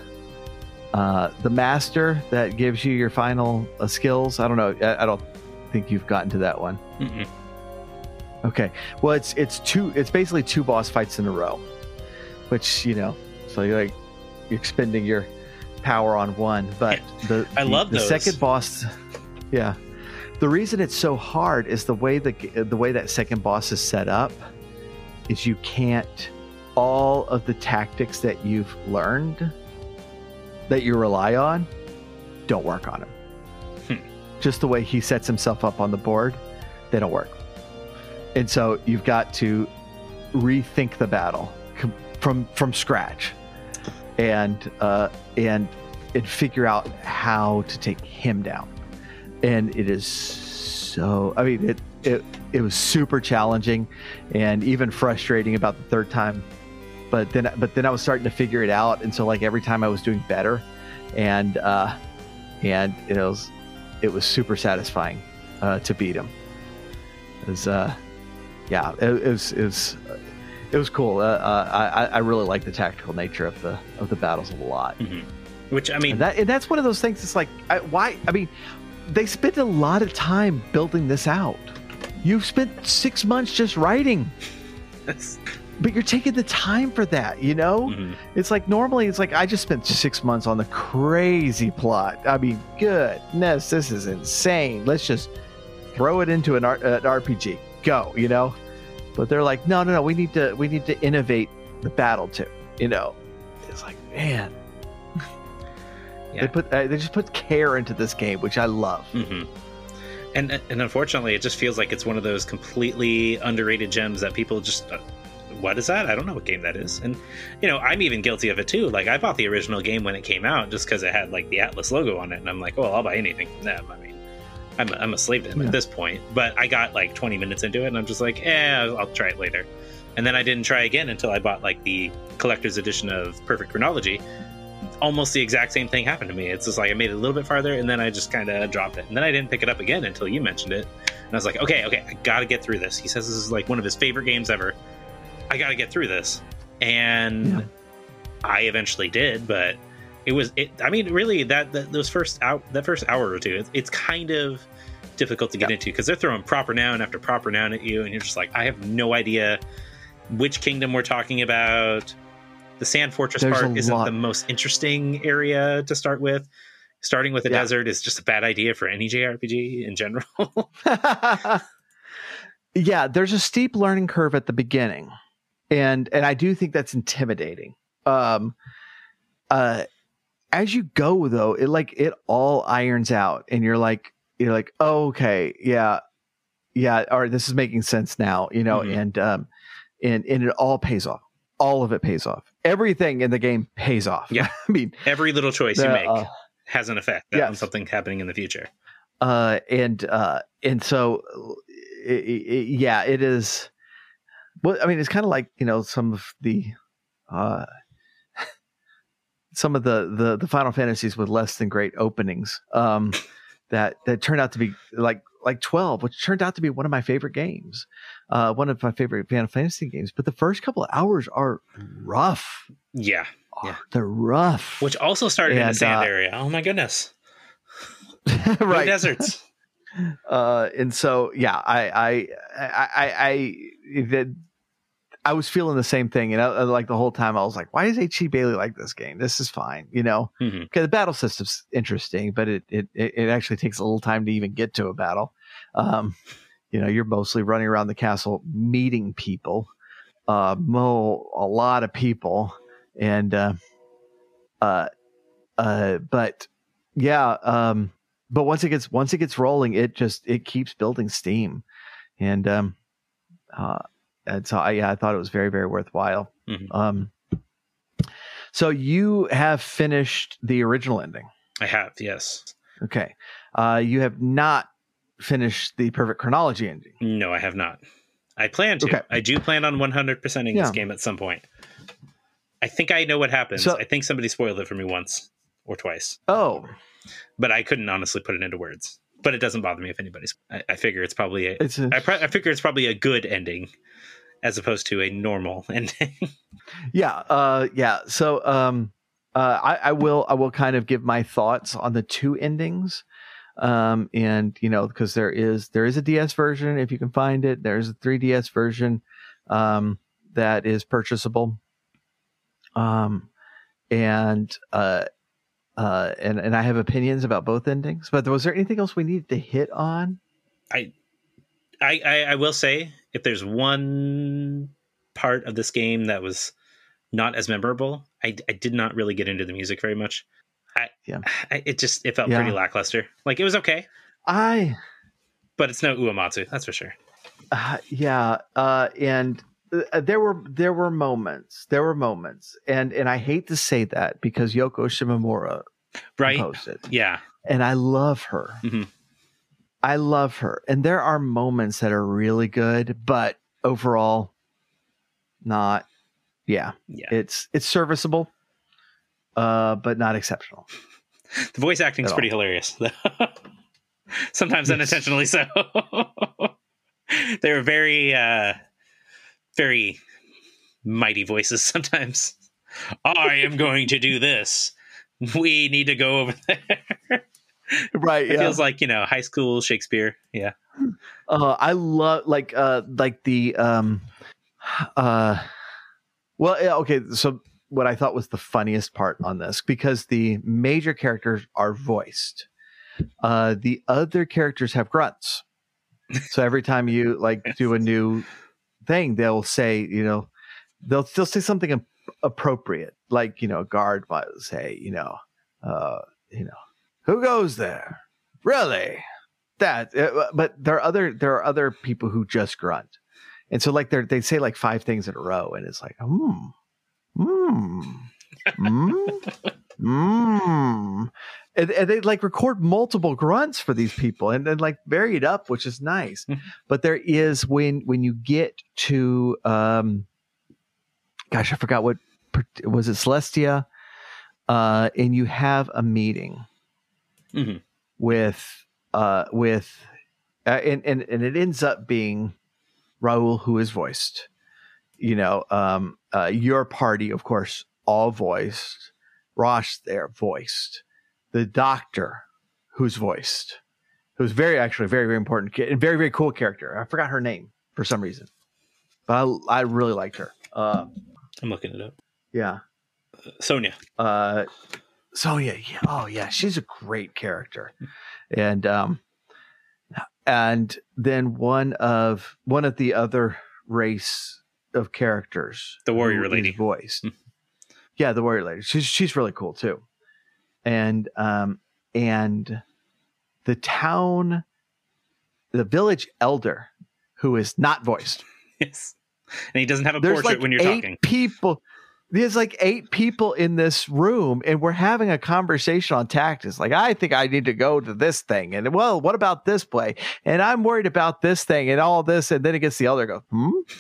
[SPEAKER 2] master that gives you your final skills. I don't know. I don't think you've gotten to that one. Mm-mm. Okay. Well, it's basically 2 boss fights in a row, which, you know, so you're expending your power on one. But
[SPEAKER 3] I love
[SPEAKER 2] the
[SPEAKER 3] those.
[SPEAKER 2] Second boss. Yeah. The reason it's so hard is the way that second boss is set up is you can't. All of the tactics that you've learned that you rely on don't work on him. Just the way he sets himself up on the board, they don't work. And so you've got to rethink the battle from scratch and figure out how to take him down. And it is so, I mean, it was super challenging and even frustrating about the third time. But then I was starting to figure it out, and so like every time I was doing better, and it was super satisfying to beat him. It was cool. I really like the tactical nature of the battles a lot.
[SPEAKER 3] Mm-hmm. Which I mean,
[SPEAKER 2] and that's one of those things. It's like why? I mean, they spent a lot of time building this out. You've spent 6 months just writing. But you're taking the time for that, you know? Mm-hmm. It's like normally it's like I just spent 6 months on the crazy plot. I mean, goodness, this is insane. Let's just throw it into an RPG. Go, you know? But they're like, no, we need to innovate the battle too, you know? It's like, man. Yeah. They just put care into this game, which I love.
[SPEAKER 3] Mm-hmm. And unfortunately, it just feels like it's one of those completely underrated gems that people just... what is that? I don't know what game that is. And, you know, I'm even guilty of it too. Like, I bought the original game when it came out just because it had, like, the Atlas logo on it. And I'm like, well, I'll buy anything from them. I mean, I'm a slave to him at this point. But I got like 20 minutes into it, and I'm just like, I'll try it later. And then I didn't try again until I bought like the collector's edition of Perfect Chronology. Almost the exact same thing happened to me. It's just like I made it a little bit farther, and then I just kind of dropped it. And then I didn't pick it up again until you mentioned it. And I was like, okay, I got to get through this. He says this is like one of his favorite games ever. I got to get through this. And I eventually did, but I mean, really, that first hour or two, it's kind of difficult to get into because they're throwing proper noun after proper noun at you, and you're just like, I have no idea which kingdom we're talking about. The Sand Fortress part isn't the most interesting area to start with. Starting with a desert is just a bad idea for any JRPG in general.
[SPEAKER 2] Yeah, there's a steep learning curve at the beginning, and I do think that's intimidating. As you go though, it all irons out, and you're like, oh, okay, yeah, all right, this is making sense now, and it all pays off. All of it pays off. Everything in the game pays off.
[SPEAKER 3] Yeah,
[SPEAKER 2] I mean,
[SPEAKER 3] every little choice you make has an effect on something happening in the future.
[SPEAKER 2] And so, it is. Well, I mean, it's kind of like some of the Final Fantasies with less than great openings that turned out to be like 12, which turned out to be one of my favorite games, one of my favorite Final Fantasy games. But the first couple of hours are rough.
[SPEAKER 3] Yeah,
[SPEAKER 2] they're rough.
[SPEAKER 3] Which also started in the sand area. Oh my goodness,
[SPEAKER 2] right?
[SPEAKER 3] Deserts.
[SPEAKER 2] And so I was feeling the same thing, and I like the whole time I was like, why is H.C. Bailey like this game? This is fine, Okay, the battle system's interesting, but it actually takes a little time to even get to a battle. You're mostly running around the castle meeting people, a lot of people, and but once it gets rolling, it keeps building steam, and so I thought it was very, very worthwhile. So you have finished the original ending.
[SPEAKER 3] I have, yes.
[SPEAKER 2] Okay. You have not finished the Perfect Chronology ending.
[SPEAKER 3] No, I have not. I plan to. Okay. I do plan on 100%ing this game at some point. I think I know what happens. I think somebody spoiled it for me once or twice.
[SPEAKER 2] Oh.
[SPEAKER 3] But I couldn't honestly put it into words. But it doesn't bother me if anybody's. I figure it's probably I figure it's probably a good ending as opposed to a normal ending.
[SPEAKER 2] Yeah. So I will kind of give my thoughts on the two endings. And because there is a DS version if you can find it. There's a 3DS version that is purchasable. And I have opinions about both endings, but was there anything else we needed to hit on?
[SPEAKER 3] I will say, if there's one part of this game that was not as memorable, I did not really get into the music very much. It felt pretty lackluster. Like, it was okay. But it's no Uematsu, that's for sure. And there were moments, and I hate to say that because Yoko Shimomura composed it. Yeah. And I love her. Mm-hmm. I love her. And there are moments that are really good, but overall not. Yeah. It's serviceable, but not exceptional. The voice acting is pretty hilarious. Sometimes unintentionally so. They're very very mighty voices sometimes. I am going to do this. We need to go over there.
[SPEAKER 2] Right.
[SPEAKER 3] It feels like, high school Shakespeare. Yeah.
[SPEAKER 2] I love okay. So what I thought was the funniest part on this, because the major characters are voiced. The other characters have grunts. So every time you do a new thing, they'll say, they'll say something appropriate, like, guard might say, who goes there? Really? That, but there are other people who just grunt, and so they say 5 things in a row, and it's like, and they like record multiple grunts for these people and then like vary it up, which is nice. But there is when you get to gosh, I forgot what was it, Celestia, and you have a meeting with and it ends up being Raul, who is voiced, your party, of course, all voiced, Rosh there voiced, the doctor who's voiced, who's very very important and very, very cool character. I forgot her name for some reason, but I really liked her.
[SPEAKER 3] I'm looking it up.
[SPEAKER 2] Yeah.
[SPEAKER 3] Sonia.
[SPEAKER 2] Sonia. Yeah. Oh yeah. She's a great character. And then one of the other race of characters,
[SPEAKER 3] the warrior lady
[SPEAKER 2] voiced. Yeah. The warrior lady. She's really cool too. And the village elder, who is not voiced.
[SPEAKER 3] Yes. And he doesn't have a portrait
[SPEAKER 2] like
[SPEAKER 3] when you're talking.
[SPEAKER 2] There's like 8 people in this room, and we're having a conversation on tactics. Like, I think I need to go to this thing. And, well, what about this play? And I'm worried about this thing and all this. And then it gets the elder go,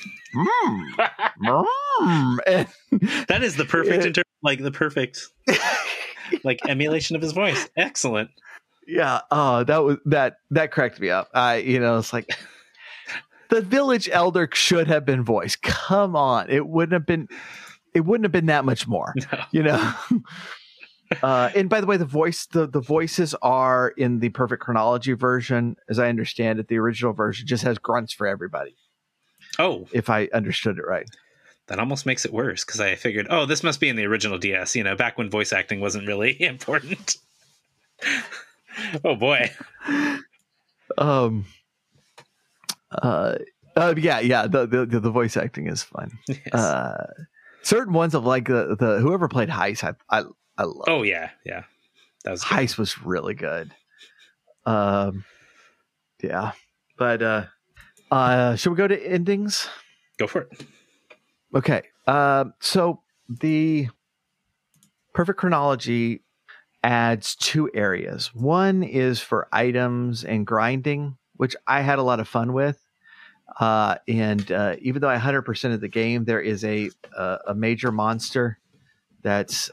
[SPEAKER 2] And,
[SPEAKER 3] that is the perfect, the perfect like emulation of his voice. Excellent.
[SPEAKER 2] Yeah. Oh, that cracked me up. It's like the village elder should have been voiced. Come on. It wouldn't have been that much more,
[SPEAKER 3] no.
[SPEAKER 2] And by the way, the voices are in the Perfect Chronology version, as I understand it. The original version just has grunts for everybody.
[SPEAKER 3] Oh,
[SPEAKER 2] if I understood it right.
[SPEAKER 3] That almost makes it worse, because I figured, this must be in the original DS, back when voice acting wasn't really important. Oh boy.
[SPEAKER 2] Yeah. The voice acting is fun. Yes. Certain ones of like the whoever played Heist, I love.
[SPEAKER 3] Oh yeah. That was good.
[SPEAKER 2] Heist was really good. Yeah. But should we go to endings?
[SPEAKER 3] Go for it.
[SPEAKER 2] Okay. So the Perfect Chronology adds 2 areas. One is for items and grinding, which I had a lot of fun with. And even though I 100% of the game, there is a major monster that's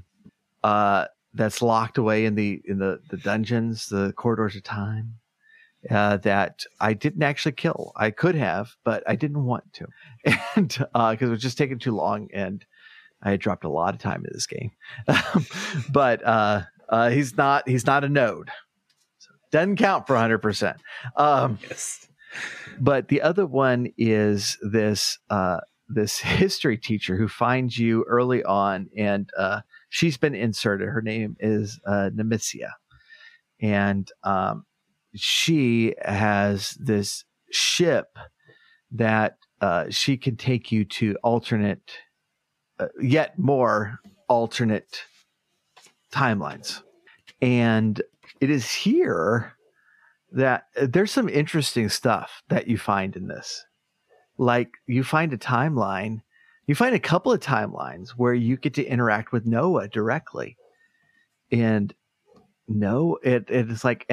[SPEAKER 2] locked away in the dungeons, the corridors of time, that I didn't actually kill. I could have, but I didn't want to, and because it was just taking too long, and I had dropped a lot of time in this game. But he's not a node, so doesn't count for 100%.
[SPEAKER 3] Yes.
[SPEAKER 2] But the other one is this history teacher who finds you early on, and she's been inserted. Her name is Nemesia, and she has this ship that she can take you to yet more alternate timelines, and it is here that there's some interesting stuff that you find in this. Like, you find a couple of timelines where you get to interact with Noah directly. And it's like,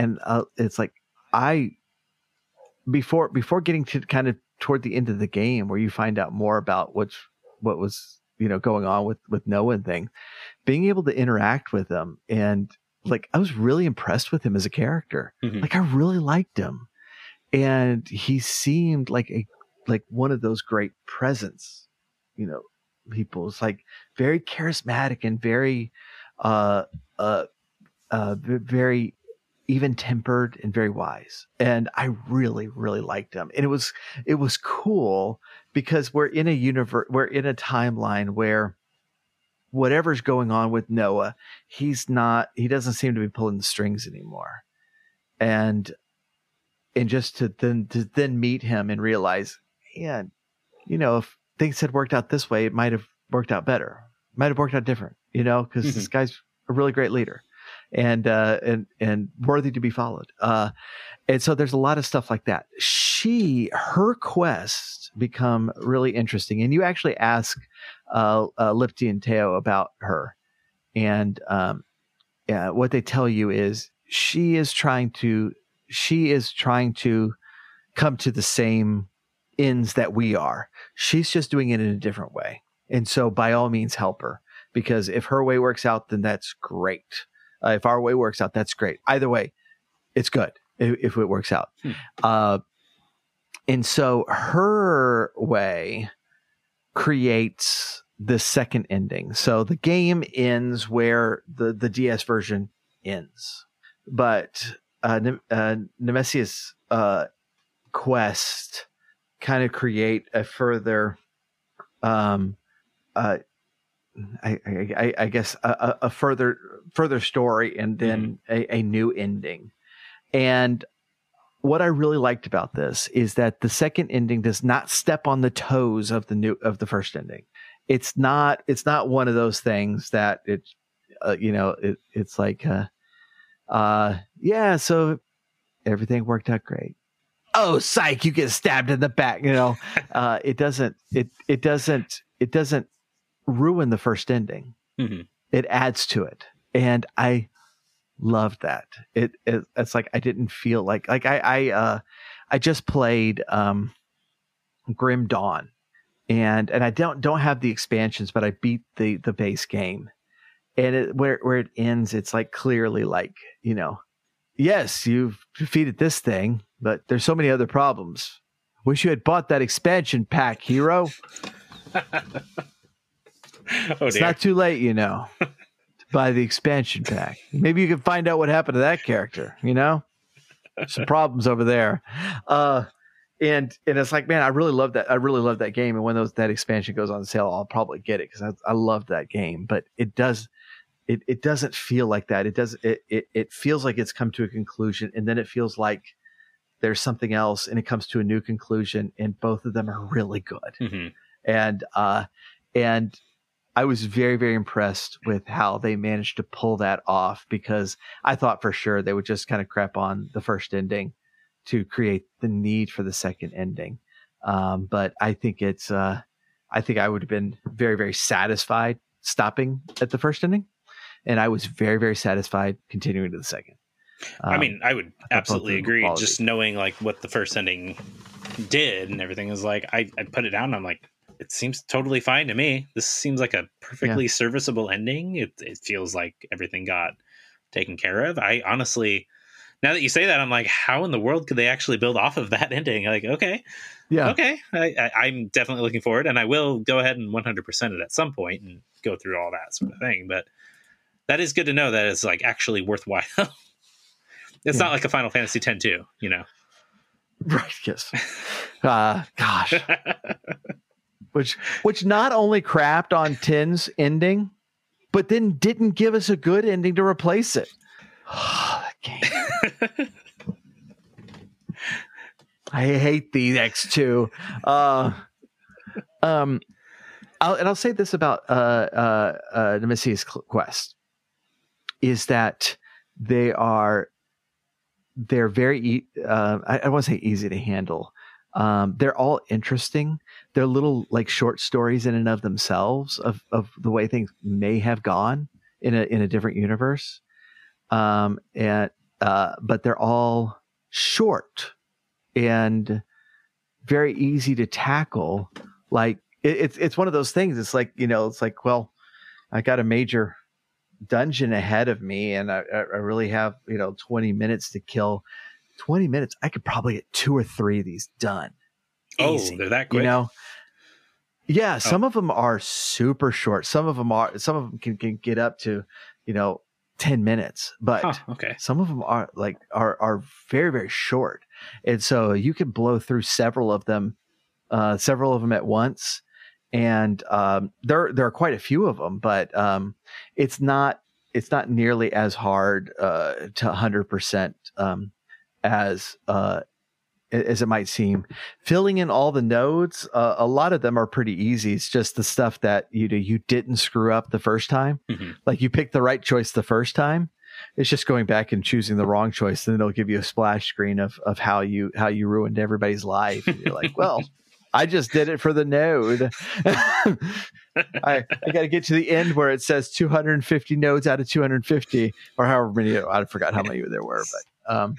[SPEAKER 2] before getting to kind of toward the end of the game, where you find out more about what was, going on with Noah and things, being able to interact with them, and like, I was really impressed with him as a character.
[SPEAKER 3] Mm-hmm.
[SPEAKER 2] Like, I really liked him, and he seemed like one of those great presence, people. It's like very charismatic and very, very even tempered and very wise. And I really, really liked him. And it was cool because we're in a timeline where whatever's going on with Noah, he doesn't seem to be pulling the strings anymore. And just to then meet him and realize, man, if things had worked out this way, it might have worked out better. Might have worked out different, because this guy's a really great leader and worthy to be followed. And so there's a lot of stuff like that. Her quests become really interesting. And you actually ask Lipti and Teo about her. And what they tell you is she is trying to come to the same ends that we are. She's just doing it in a different way. And so by all means help her, because if her way works out, then that's great. If our way works out, that's great. Either way, it's good if it works out. And so her way creates the second ending. So the game ends where the DS version ends, but Nemesia's quest kind of create a further, I guess a further story, and then a new ending. And what I really liked about this is that the second ending does not step on the toes of the first ending. It's not one of those things that it's like so everything worked out great. Oh, psych, you get stabbed in the back. It doesn't ruin the first ending.
[SPEAKER 3] Mm-hmm.
[SPEAKER 2] It adds to it. And I loved that. It's like I didn't feel like I just played Grim Dawn, and I don't have the expansions, but I beat the base game, and where it ends, it's like clearly like, yes, you've defeated this thing, but there's so many other problems. Wish you had bought that expansion pack, hero. It's not too late, to buy the expansion pack. Maybe you can find out what happened to that character, Some problems over there. And it's like, man, I really love that. I really love that game. And when that expansion goes on sale, I'll probably get it because I love that game. But it doesn't feel like that. It feels like it's come to a conclusion, and then it feels like there's something else, and it comes to a new conclusion, and both of them are really good.
[SPEAKER 3] Mm-hmm.
[SPEAKER 2] And I was very, very impressed with how they managed to pull that off, because I thought for sure they would just kind of crap on the first ending to create the need for the second ending. But I think I would have been very, very satisfied stopping at the first ending. And I was very, very satisfied continuing to the second.
[SPEAKER 3] I would absolutely agree. Quality. Just knowing like what the first ending did and everything is like, I put it down and I'm like, it seems totally fine to me. This seems like a perfectly serviceable ending. It feels like everything got taken care of. I honestly, now that you say that, I'm like, how in the world could they actually build off of that ending? Like, okay. I'm definitely looking forward, and I will go ahead and 100% it at some point and go through all that sort of thing. But that is good to know that it's like actually worthwhile. It's not like a Final Fantasy X-2,
[SPEAKER 2] Right. Yes. Gosh. Which not only crapped on 10's ending, but then didn't give us a good ending to replace it. That game. I hate the X2. I'll say this about Nemesia's quest is that they're very I want to say easy to handle. They're all interesting. They're little like short stories in and of themselves of the way things may have gone in a different universe. But they're all short and very easy to tackle. Like it's one of those things. It's like, it's like, well, I got a major dungeon ahead of me and I really have, 20 minutes to kill. 20 minutes. I could probably get 2 or 3 of these done. Easy,
[SPEAKER 3] they're that quick.
[SPEAKER 2] Yeah. Some of them are super short. Some of them can get up to, 10 minutes, but some of them are very, very short. And so you can blow through several of them at once. And there are quite a few of them, but it's not nearly as hard to 100% as it might seem. Filling in all the nodes, a lot of them are pretty easy. It's just the stuff that you didn't screw up the first time. Mm-hmm. Like you picked the right choice the first time. It's just going back and choosing the wrong choice, and then they'll give you a splash screen of how you ruined everybody's life. And you're like, well, I just did it for the node. I got to get to the end where it says 250 nodes out of 250, or however many. I forgot how many there were, but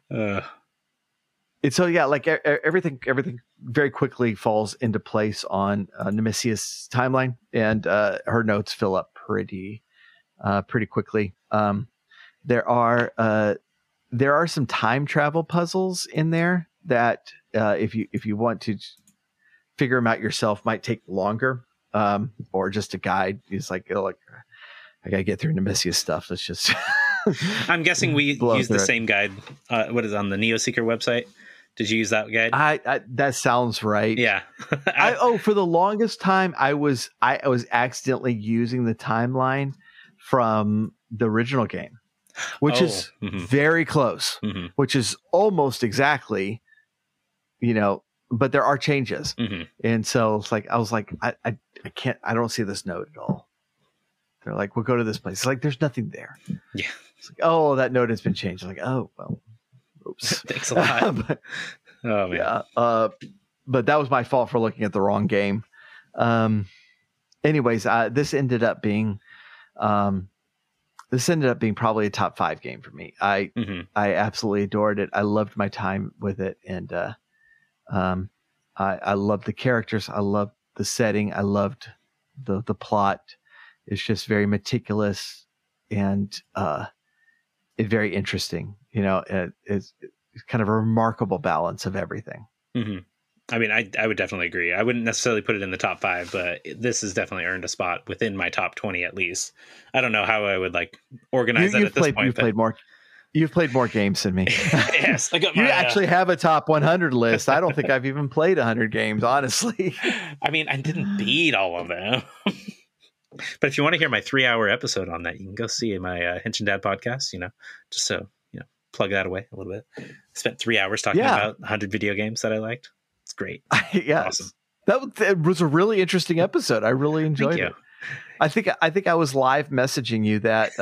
[SPEAKER 2] it's so yeah, like everything very quickly falls into place on Nemesia's timeline, and her nodes fill up pretty quickly. There are some time travel puzzles in there that if you want to figure them out yourself might take longer, or just a guide is like I gotta get through Nemesia's stuff. Let's just
[SPEAKER 3] I'm guessing we use the same guide. What is on the Neoseeker website? Did you use that guide?
[SPEAKER 2] I that sounds right.
[SPEAKER 3] Yeah.
[SPEAKER 2] For the longest time I was accidentally using the timeline from the original game, which is very close, which is almost exactly, but there are changes. And so it's like, I was like, I can't, I don't see this node at all. They're like, we'll go to this place. It's like, there's nothing there.
[SPEAKER 3] Yeah.
[SPEAKER 2] It's like, oh, that node has been changed. I'm like, oh, well, oops.
[SPEAKER 3] Thanks a lot. Oh, man.
[SPEAKER 2] Yeah. But that was my fault for looking at the wrong game. Anyways, this ended up being probably a top 5 game for me. I absolutely adored it. I loved my time with it. And, I loved the characters. I loved the setting. I loved the plot. It's just very meticulous and, it's very interesting. It's kind of a remarkable balance of everything.
[SPEAKER 3] I mean, I would definitely agree. I wouldn't necessarily put it in the top 5, but this has definitely earned a spot within my top 20 at least. I don't know how I would organize that at this point.
[SPEAKER 2] You've played more games than me.
[SPEAKER 3] Yes, I got my.
[SPEAKER 2] You actually have a top 100 list. I don't think I've even played 100 games, honestly.
[SPEAKER 3] I mean, I didn't beat all of them. But if you want to hear my 3-hour episode on that, you can go see my Henshin Dad podcast, just so, plug that away a little bit. I spent 3 hours talking about 100 video games that I liked. It's great.
[SPEAKER 2] Yeah. Awesome. That was a really interesting episode. I really enjoyed it. I think I was live messaging you that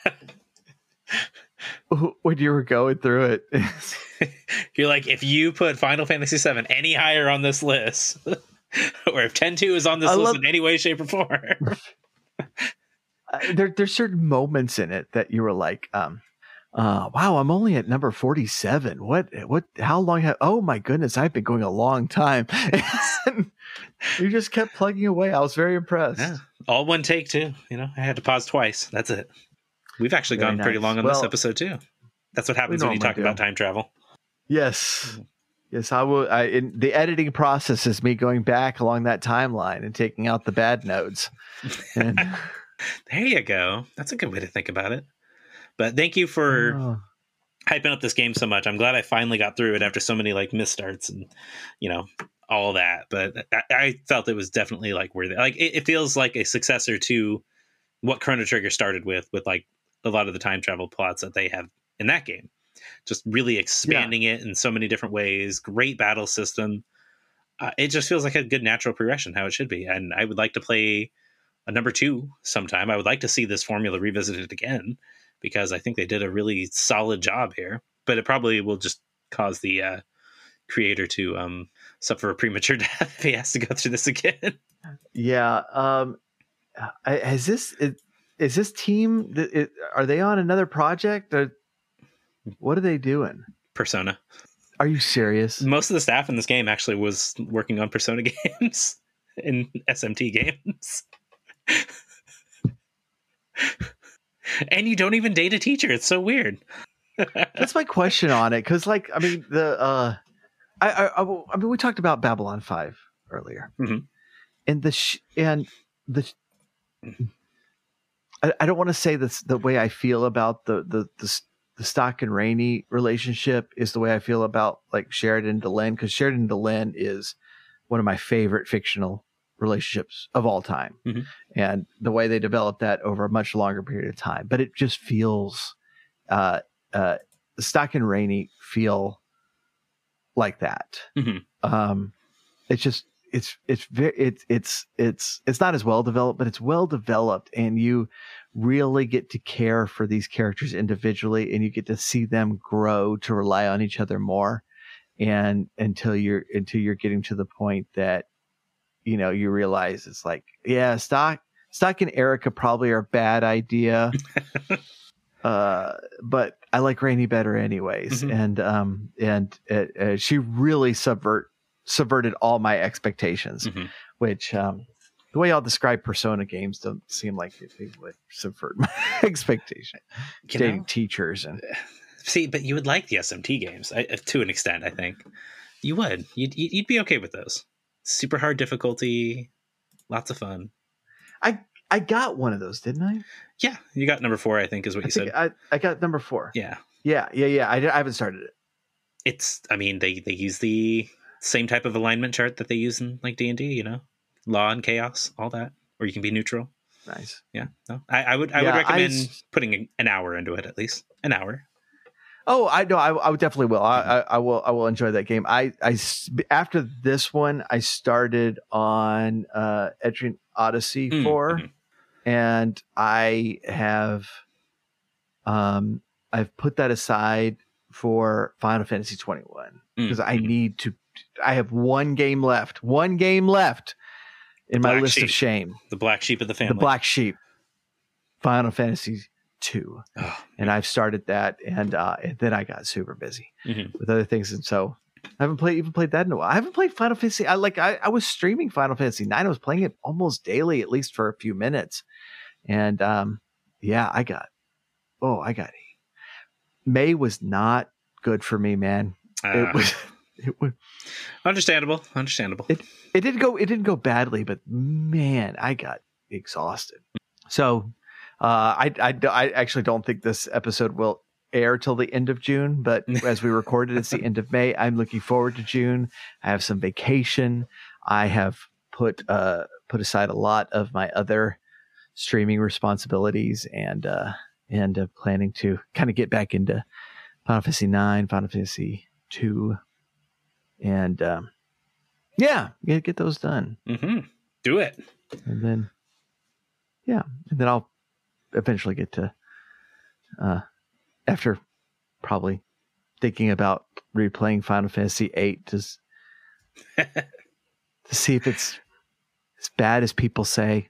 [SPEAKER 2] when you were going through it.
[SPEAKER 3] You're like, if you put Final Fantasy VII any higher on this list, or if 10-2 is on this list in any way, shape, or form.
[SPEAKER 2] There's certain moments in it that you were like, wow, I'm only at number 47. What, how long oh my goodness, I've been going a long time. And you just kept plugging away. I was very impressed.
[SPEAKER 3] Yeah. All one take too. I had to pause twice. That's it. We've actually gone pretty long on this episode too. That's what happens when you talk about time travel.
[SPEAKER 2] Yes. Yes, I will. The editing process is me going back along that timeline and taking out the bad nodes. And
[SPEAKER 3] there you go. That's a good way to think about it. But thank you for hyping up this game so much. I'm glad I finally got through it after so many misstarts and all that. But I felt it was definitely worthy. It feels like a successor to what Chrono Trigger started with a lot of the time travel plots that they have in that game. Just really expanding it in so many different ways. Great battle system. It just feels like a good natural progression, how it should be. And I would like to play a number 2 sometime. I would like to see this formula revisited again, because I think they did a really solid job here. But it probably will just cause the creator to suffer a premature death if he has to go through this again.
[SPEAKER 2] Yeah. Is this team? Are they on another project? What are they doing?
[SPEAKER 3] Persona.
[SPEAKER 2] Are you serious?
[SPEAKER 3] Most of the staff in this game actually was working on Persona games and SMT games. And you don't even date a teacher. It's so weird.
[SPEAKER 2] That's my question on it. Cause we talked about Babylon 5 earlier, and I don't want to say this the way I feel about the Stock and Rainey relationship is the way I feel about Sheridan and Delenn, because Sheridan and Delenn is one of my favorite fictional relationships of all time, and the way they developed that over a much longer period of time. But it just feels Stock and Rainey feel like that. It's just it's not as well developed, but it's well developed, and you really get to care for these characters individually, and you get to see them grow to rely on each other more, and until you're getting to the point that you realize it's like, yeah, Stock and Erica probably are a bad idea. But I like Rainey better anyways. And she really subverted all my expectations, which, the way I'll describe Persona games don't seem like they would subvert my expectation. Dating teachers and
[SPEAKER 3] see, but you would like the SMT games to an extent. I think you would. You'd be okay with those. Super hard difficulty, lots of fun.
[SPEAKER 2] I got one of those, didn't I?
[SPEAKER 3] Yeah, you got number 4. I think is what you said.
[SPEAKER 2] I got number 4.
[SPEAKER 3] Yeah.
[SPEAKER 2] I haven't started it.
[SPEAKER 3] I mean, they use the same type of alignment chart that they use in like D&D. Law and chaos, all that, or you can be neutral.
[SPEAKER 2] Nice.
[SPEAKER 3] Yeah. No, I would recommend putting an hour into it, at least an hour.
[SPEAKER 2] Oh, I know. I would definitely will. I will enjoy that game. I after this one, I started on Etrian Odyssey 4, and I have I've put that aside for Final Fantasy 21 because I need to. I have one game left in my list of shame.
[SPEAKER 3] The black sheep of the family.
[SPEAKER 2] The black sheep. Final Fantasy 2. Oh, and I've started that, and then I got super busy with other things, and so I haven't played that in a while. I haven't played Final Fantasy. I was streaming Final Fantasy 9. I was playing it almost daily, at least for a few minutes, and I got May was not good for me, man. It was
[SPEAKER 3] understandable.
[SPEAKER 2] It didn't go badly, but man, I got exhausted. So I actually don't think this episode will air till the end of June, but as we recorded, it's the end of May. I'm looking forward to June. I have some vacation. I have put aside a lot of my other streaming responsibilities and planning to kind of get back into Final Fantasy 9, Final Fantasy 2, and get those done.
[SPEAKER 3] Do it,
[SPEAKER 2] and then I'll eventually get to after probably thinking about replaying Final Fantasy 8 to see if it's as bad as people say.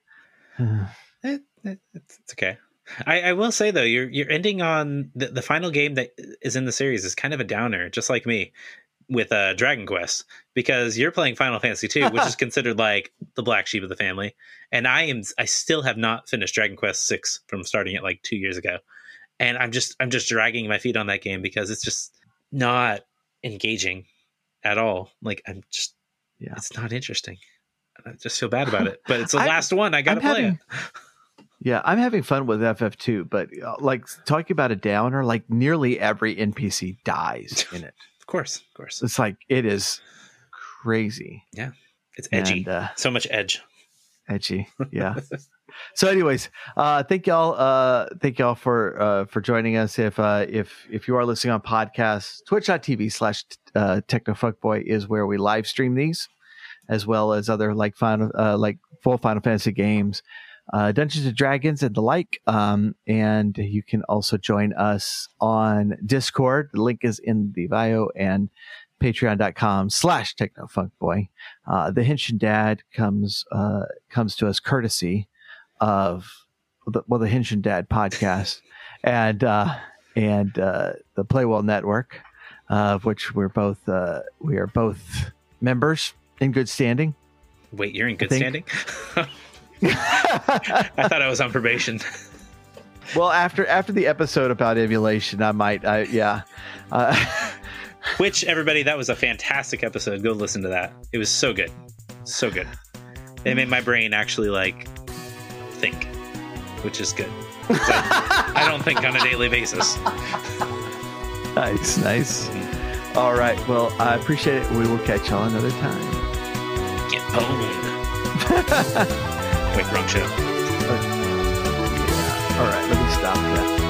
[SPEAKER 3] It's okay. I will say though, you're ending on the final game that is in the series is kind of a downer, just like me with Dragon Quest, because you're playing Final Fantasy 2, which is considered like the black sheep of the family, and I still have not finished Dragon Quest 6 from starting it like 2 years ago, and I'm just dragging my feet on that game because it's just not engaging at all. Like it's not interesting. I just feel bad about it, but it's the last one. I gotta play it.
[SPEAKER 2] Yeah, I'm having fun with FF2, but like talking about a downer, like nearly every NPC dies in it.
[SPEAKER 3] Of course.
[SPEAKER 2] It's like, it is crazy.
[SPEAKER 3] Yeah, it's edgy. And, so much edge.
[SPEAKER 2] Edgy, yeah. So, anyways, thank y'all for joining us. If you are listening on podcasts, twitch.tv/technofuckboy is where we live stream these, as well as other like full Final Fantasy games, Dungeons and Dragons and the like. And you can also join us on Discord. The link is in the bio, and patreon.com/technofunkboy. The Henshin Dad comes to us courtesy of the Henshin Dad podcast and the Playwell Network, of which we are both members in good standing.
[SPEAKER 3] Wait, you're in good standing? I thought I was on probation.
[SPEAKER 2] Well, after the episode about emulation, I might,
[SPEAKER 3] Which, everybody, that was a fantastic episode. Go listen to that. It was so good. So good. It made my brain actually, like, think, which is good. I don't think on a daily basis.
[SPEAKER 2] Nice. All right. Well, I appreciate it. We will catch y'all another time.
[SPEAKER 3] Get boned. Wait, wrong show.
[SPEAKER 2] All right. Let me stop that.